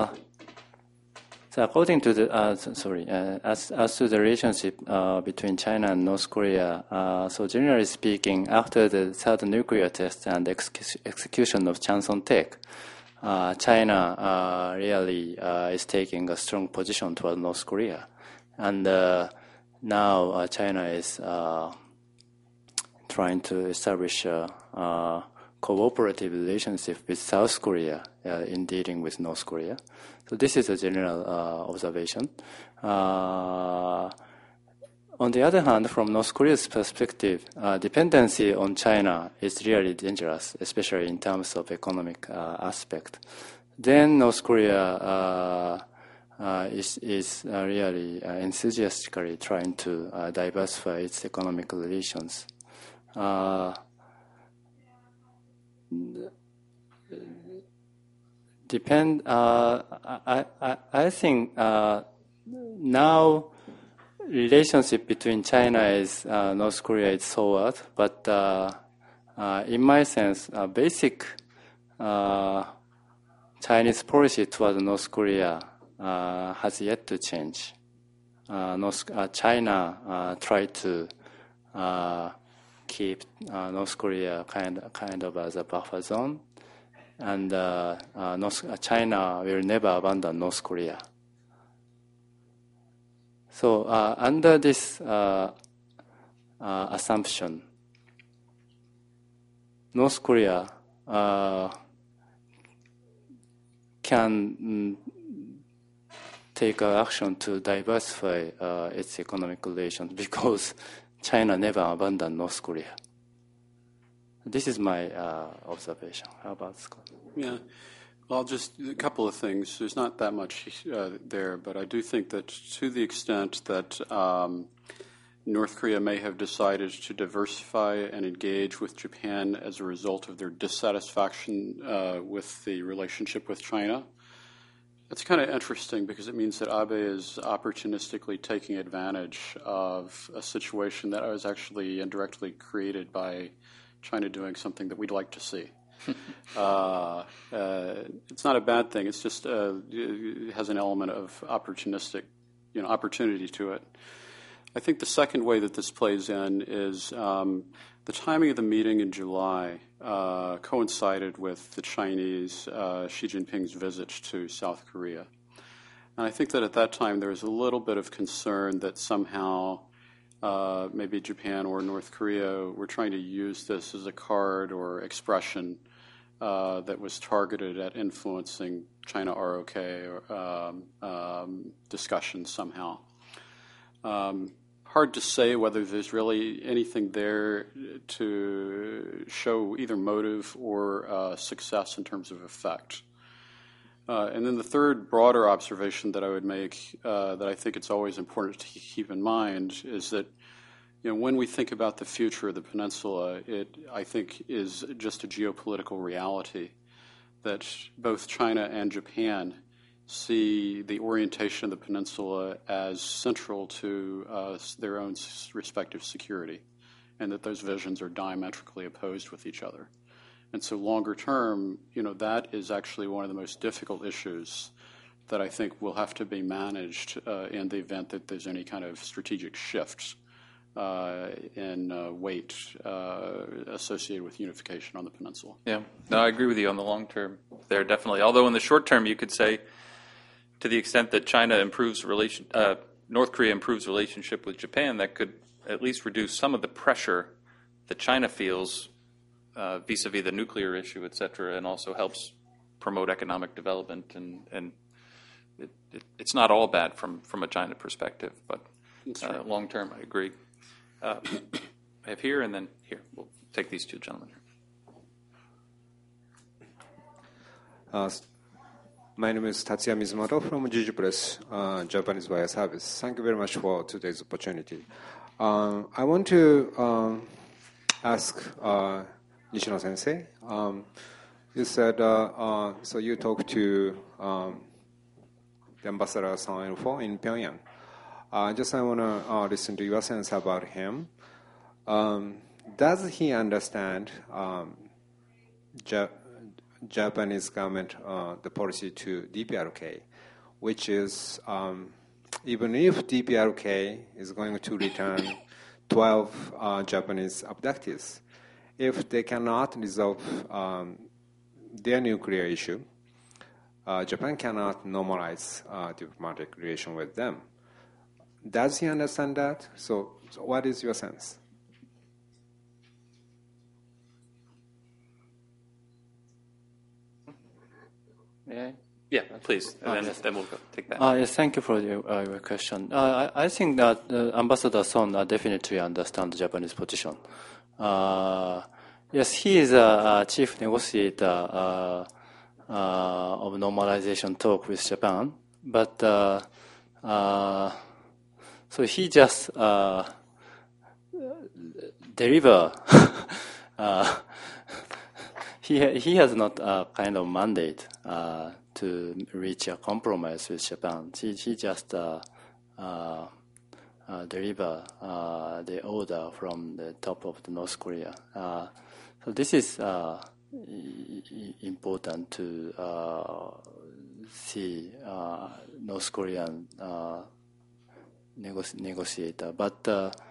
Speaker 4: So according to the as to the relationship between China and North Korea, so generally speaking, after the third nuclear test and execution of Chanson Tech, China really is taking a strong position toward North Korea, and now China is trying to establish a cooperative relationship with South Korea in dealing with North Korea. So this is a general observation. On the other hand, from North Korea's perspective, dependency on China is really dangerous, especially in terms of economic aspect. Then North Korea is really enthusiastically trying to diversify its economic relations. I think now relationship between China is North Korea is soured, but in my sense, basic Chinese policy toward North Korea has yet to change. China tried to keep North Korea kind of as a buffer zone, and China will never abandon North Korea. So under this assumption, North Korea can take action to diversify its economic relations because China never abandoned North Korea. This is my observation. How about Scott?
Speaker 3: Yeah. Well, just a couple of things. There's not that much there, but I do think that to the extent that North Korea may have decided to diversify and engage with Japan as a result of their dissatisfaction with the relationship with China, that's kind of interesting because it means that Abe is opportunistically taking advantage of a situation that was actually indirectly created by China doing something that we'd like to see. It's not a bad thing. It's just it has an element of opportunistic, opportunity to it. I think the second way that this plays in is the timing of the meeting in July coincided with the Chinese Xi Jinping's visit to South Korea. And I think that at that time there was a little bit of concern that somehow maybe Japan or North Korea were trying to use this as a card or expression that was targeted at influencing China ROK or discussions somehow. Hard to say whether there's really anything there to show either motive or success in terms of effect. And then the third broader observation that I would make that I think it's always important to keep in mind is that when we think about the future of the peninsula, it, I think, is just a geopolitical reality that both China and Japan see the orientation of the peninsula as central to their own respective security, and that those visions are diametrically opposed with each other. And so longer term, that is actually one of the most difficult issues that I think will have to be managed in the event that there's any kind of strategic shifts in weight associated with unification on the peninsula.
Speaker 2: Yeah, no, I agree with you on the long term there, definitely. Although in the short term, you could say, to the extent that North Korea improves relationship with Japan, that could at least reduce some of the pressure that China feels vis-a-vis the nuclear issue, et cetera, and also helps promote economic development. And it's not all bad from a China perspective, but long term, I agree. I have here and then here. We'll take these two gentlemen here.
Speaker 7: My name is Tatsuya Mizumoto from Juju Press, Japanese Wire Service. Thank you very much for today's opportunity. I want to ask Nishino Sensei. You said, so you talked to the Ambassador Son Il-fo in Pyongyang. I want to listen to your sense about him. Does he understand Japanese government, the policy to DPRK, which is even if DPRK is going to return 12 Japanese abductees, if they cannot resolve their nuclear issue, Japan cannot normalize diplomatic relation with them. Does he understand that? So what is your sense?
Speaker 2: Yeah, please. And then we'll take that.
Speaker 4: Yes, thank you for your question. I think that Ambassador Son definitely understands Japanese position. Yes, he is a chief negotiator of normalization talk with Japan, but so he just deliver. He has not a kind of mandate to reach a compromise with Japan. He just deliver the order from the top of the North Korea. So this is important to see North Korean negotiator. But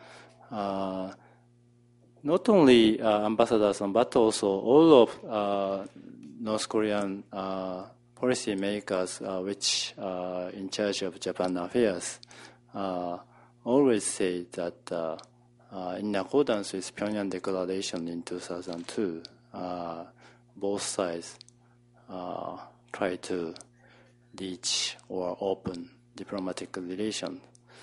Speaker 4: not only ambassadors, but also all of North Korean policy makers, which are in charge of Japan affairs, always say that in accordance with Pyongyang Declaration in 2002, both sides try to reach or open diplomatic relations.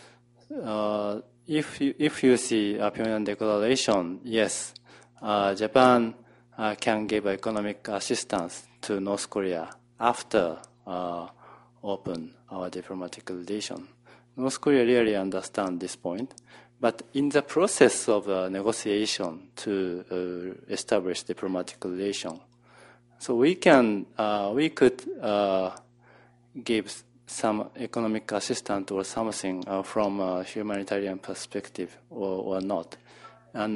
Speaker 4: If you see a Pyongyang Declaration, yes, Japan can give economic assistance to North Korea after open our diplomatic relation. North Korea really understand this point, but in the process of negotiation to establish diplomatic relation, so we could give some economic assistance or something from a humanitarian perspective or not. And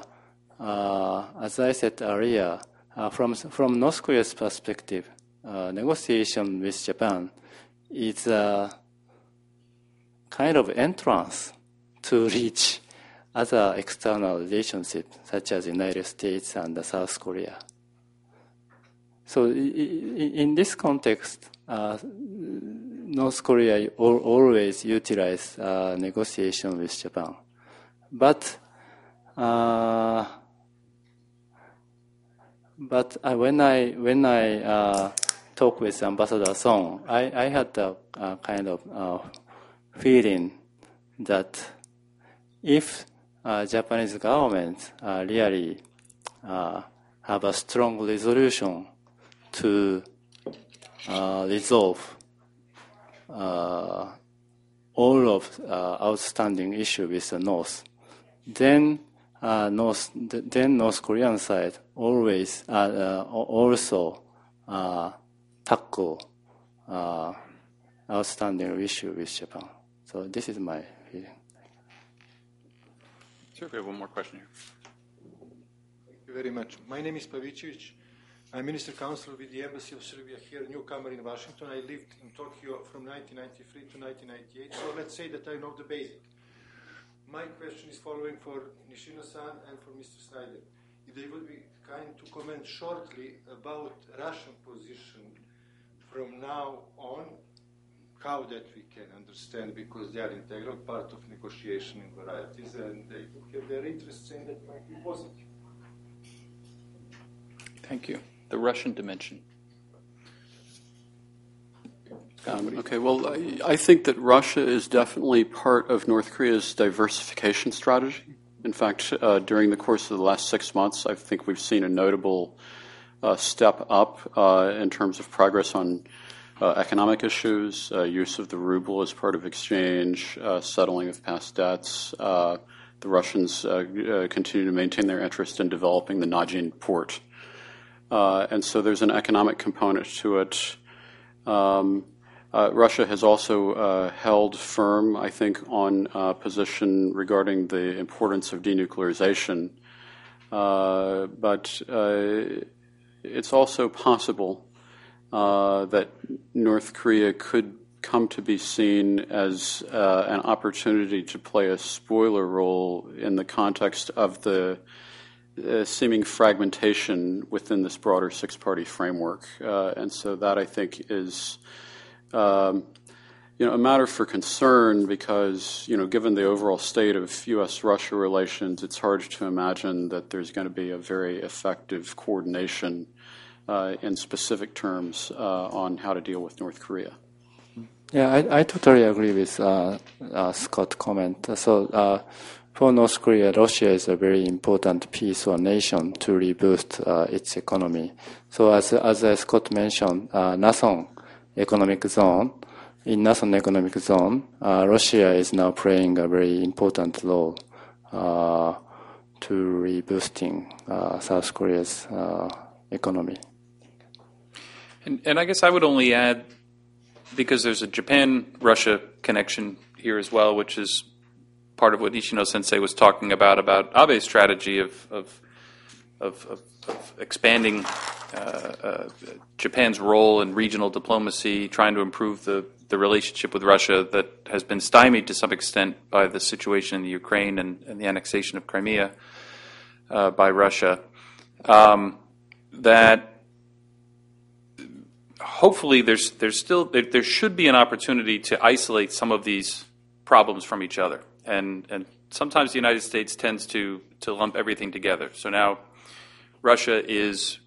Speaker 4: as I said earlier, from North Korea's perspective, negotiation with Japan is a kind of entrance to reach other external relationships, such as the United States and South Korea. So in this context, North Korea always utilize negotiation with Japan. But when I talk with Ambassador Song, I had a kind of feeling that if Japanese government really have a strong resolution to resolve all of outstanding issue with the North, then North Korean side always also tackle outstanding issue with Japan. So this is my feeling.
Speaker 2: Sir, we have one more question here.
Speaker 8: Thank you very much. My name is Pavicevic. I'm Minister Counselor with the Embassy of Serbia here, newcomer in Washington. I lived in Tokyo from 1993 to 1998, so let's say that I know the basic. My question is following for Nishino-san and for Mr. Snyder. If they would be kind to comment shortly about Russian position from now on, how that we can understand, because they are integral part of negotiation in varieties, and they have their interests in that might be positive.
Speaker 2: Thank you. The Russian dimension.
Speaker 3: Okay, well, I think that Russia is definitely part of North Korea's diversification strategy. In fact, during the course of the last 6 months, I think we've seen a notable step up in terms of progress on economic issues, use of the ruble as part of exchange, settling of past debts. The Russians continue to maintain their interest in developing the Najin port. And so there's an economic component to it. Russia has also held firm, I think, on position regarding the importance of denuclearization. But it's also possible that North Korea could come to be seen as an opportunity to play a spoiler role in the context of the seeming fragmentation within this broader six-party framework. And so that, I think, is a matter for concern because, given the overall state of U.S.-Russia relations, it's hard to imagine that there's going to be a very effective coordination in specific terms on how to deal with North Korea.
Speaker 4: Yeah, I totally agree with Scott's comment. So for North Korea, Russia is a very important piece or nation to reboost its economy. So as Scott mentioned, NASON economic zone, in NASON economic zone, Russia is now playing a very important role to reboosting South Korea's economy.
Speaker 2: And I guess I would only add, because there's a Japan-Russia connection here as well, which is part of what Nishino-sensei was talking about Abe's strategy of expanding Japan's role in regional diplomacy, trying to improve the relationship with Russia that has been stymied to some extent by the situation in the Ukraine and the annexation of Crimea by Russia. That hopefully there should be an opportunity to isolate some of these problems from each other, and sometimes the United States tends to lump everything together. So now Russia is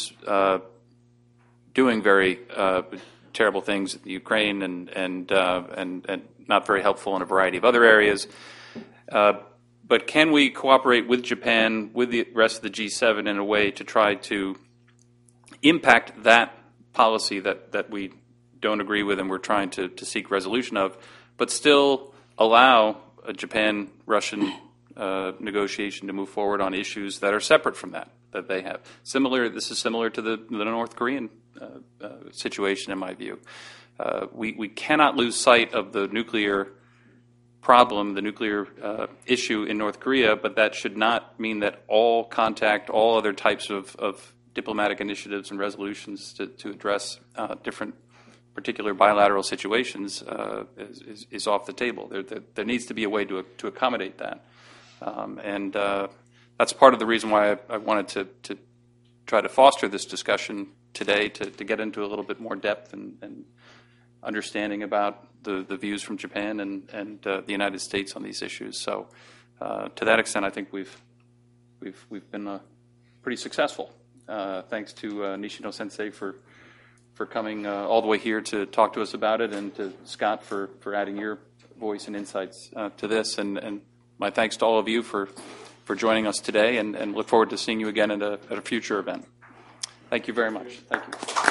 Speaker 2: doing very terrible things in the Ukraine and not very helpful in a variety of other areas. But can we cooperate with Japan, with the rest of the G7 in a way to try to impact that policy that we don't agree with and we're trying to seek resolution of, but still allow a Japan-Russian negotiation to move forward on issues that are separate from that they have. This is similar to the North Korean situation, in my view. We cannot lose sight of the nuclear problem, the nuclear issue in North Korea, but that should not mean that all contact, all other types of diplomatic initiatives and resolutions to address different particular bilateral situations is off the table. There needs to be a way to accommodate that. And that's part of the reason why I wanted to try to foster this discussion today, to get into a little bit more depth and understanding about the views from Japan and the United States on these issues. So to that extent, I think we've been pretty successful. Thanks to Nishino-sensei for coming all the way here to talk to us about it, and to Scott for adding your voice and insights to this. And my thanks to all of you for joining us today, and look forward to seeing you again at a future event. Thank you very much. Thank you.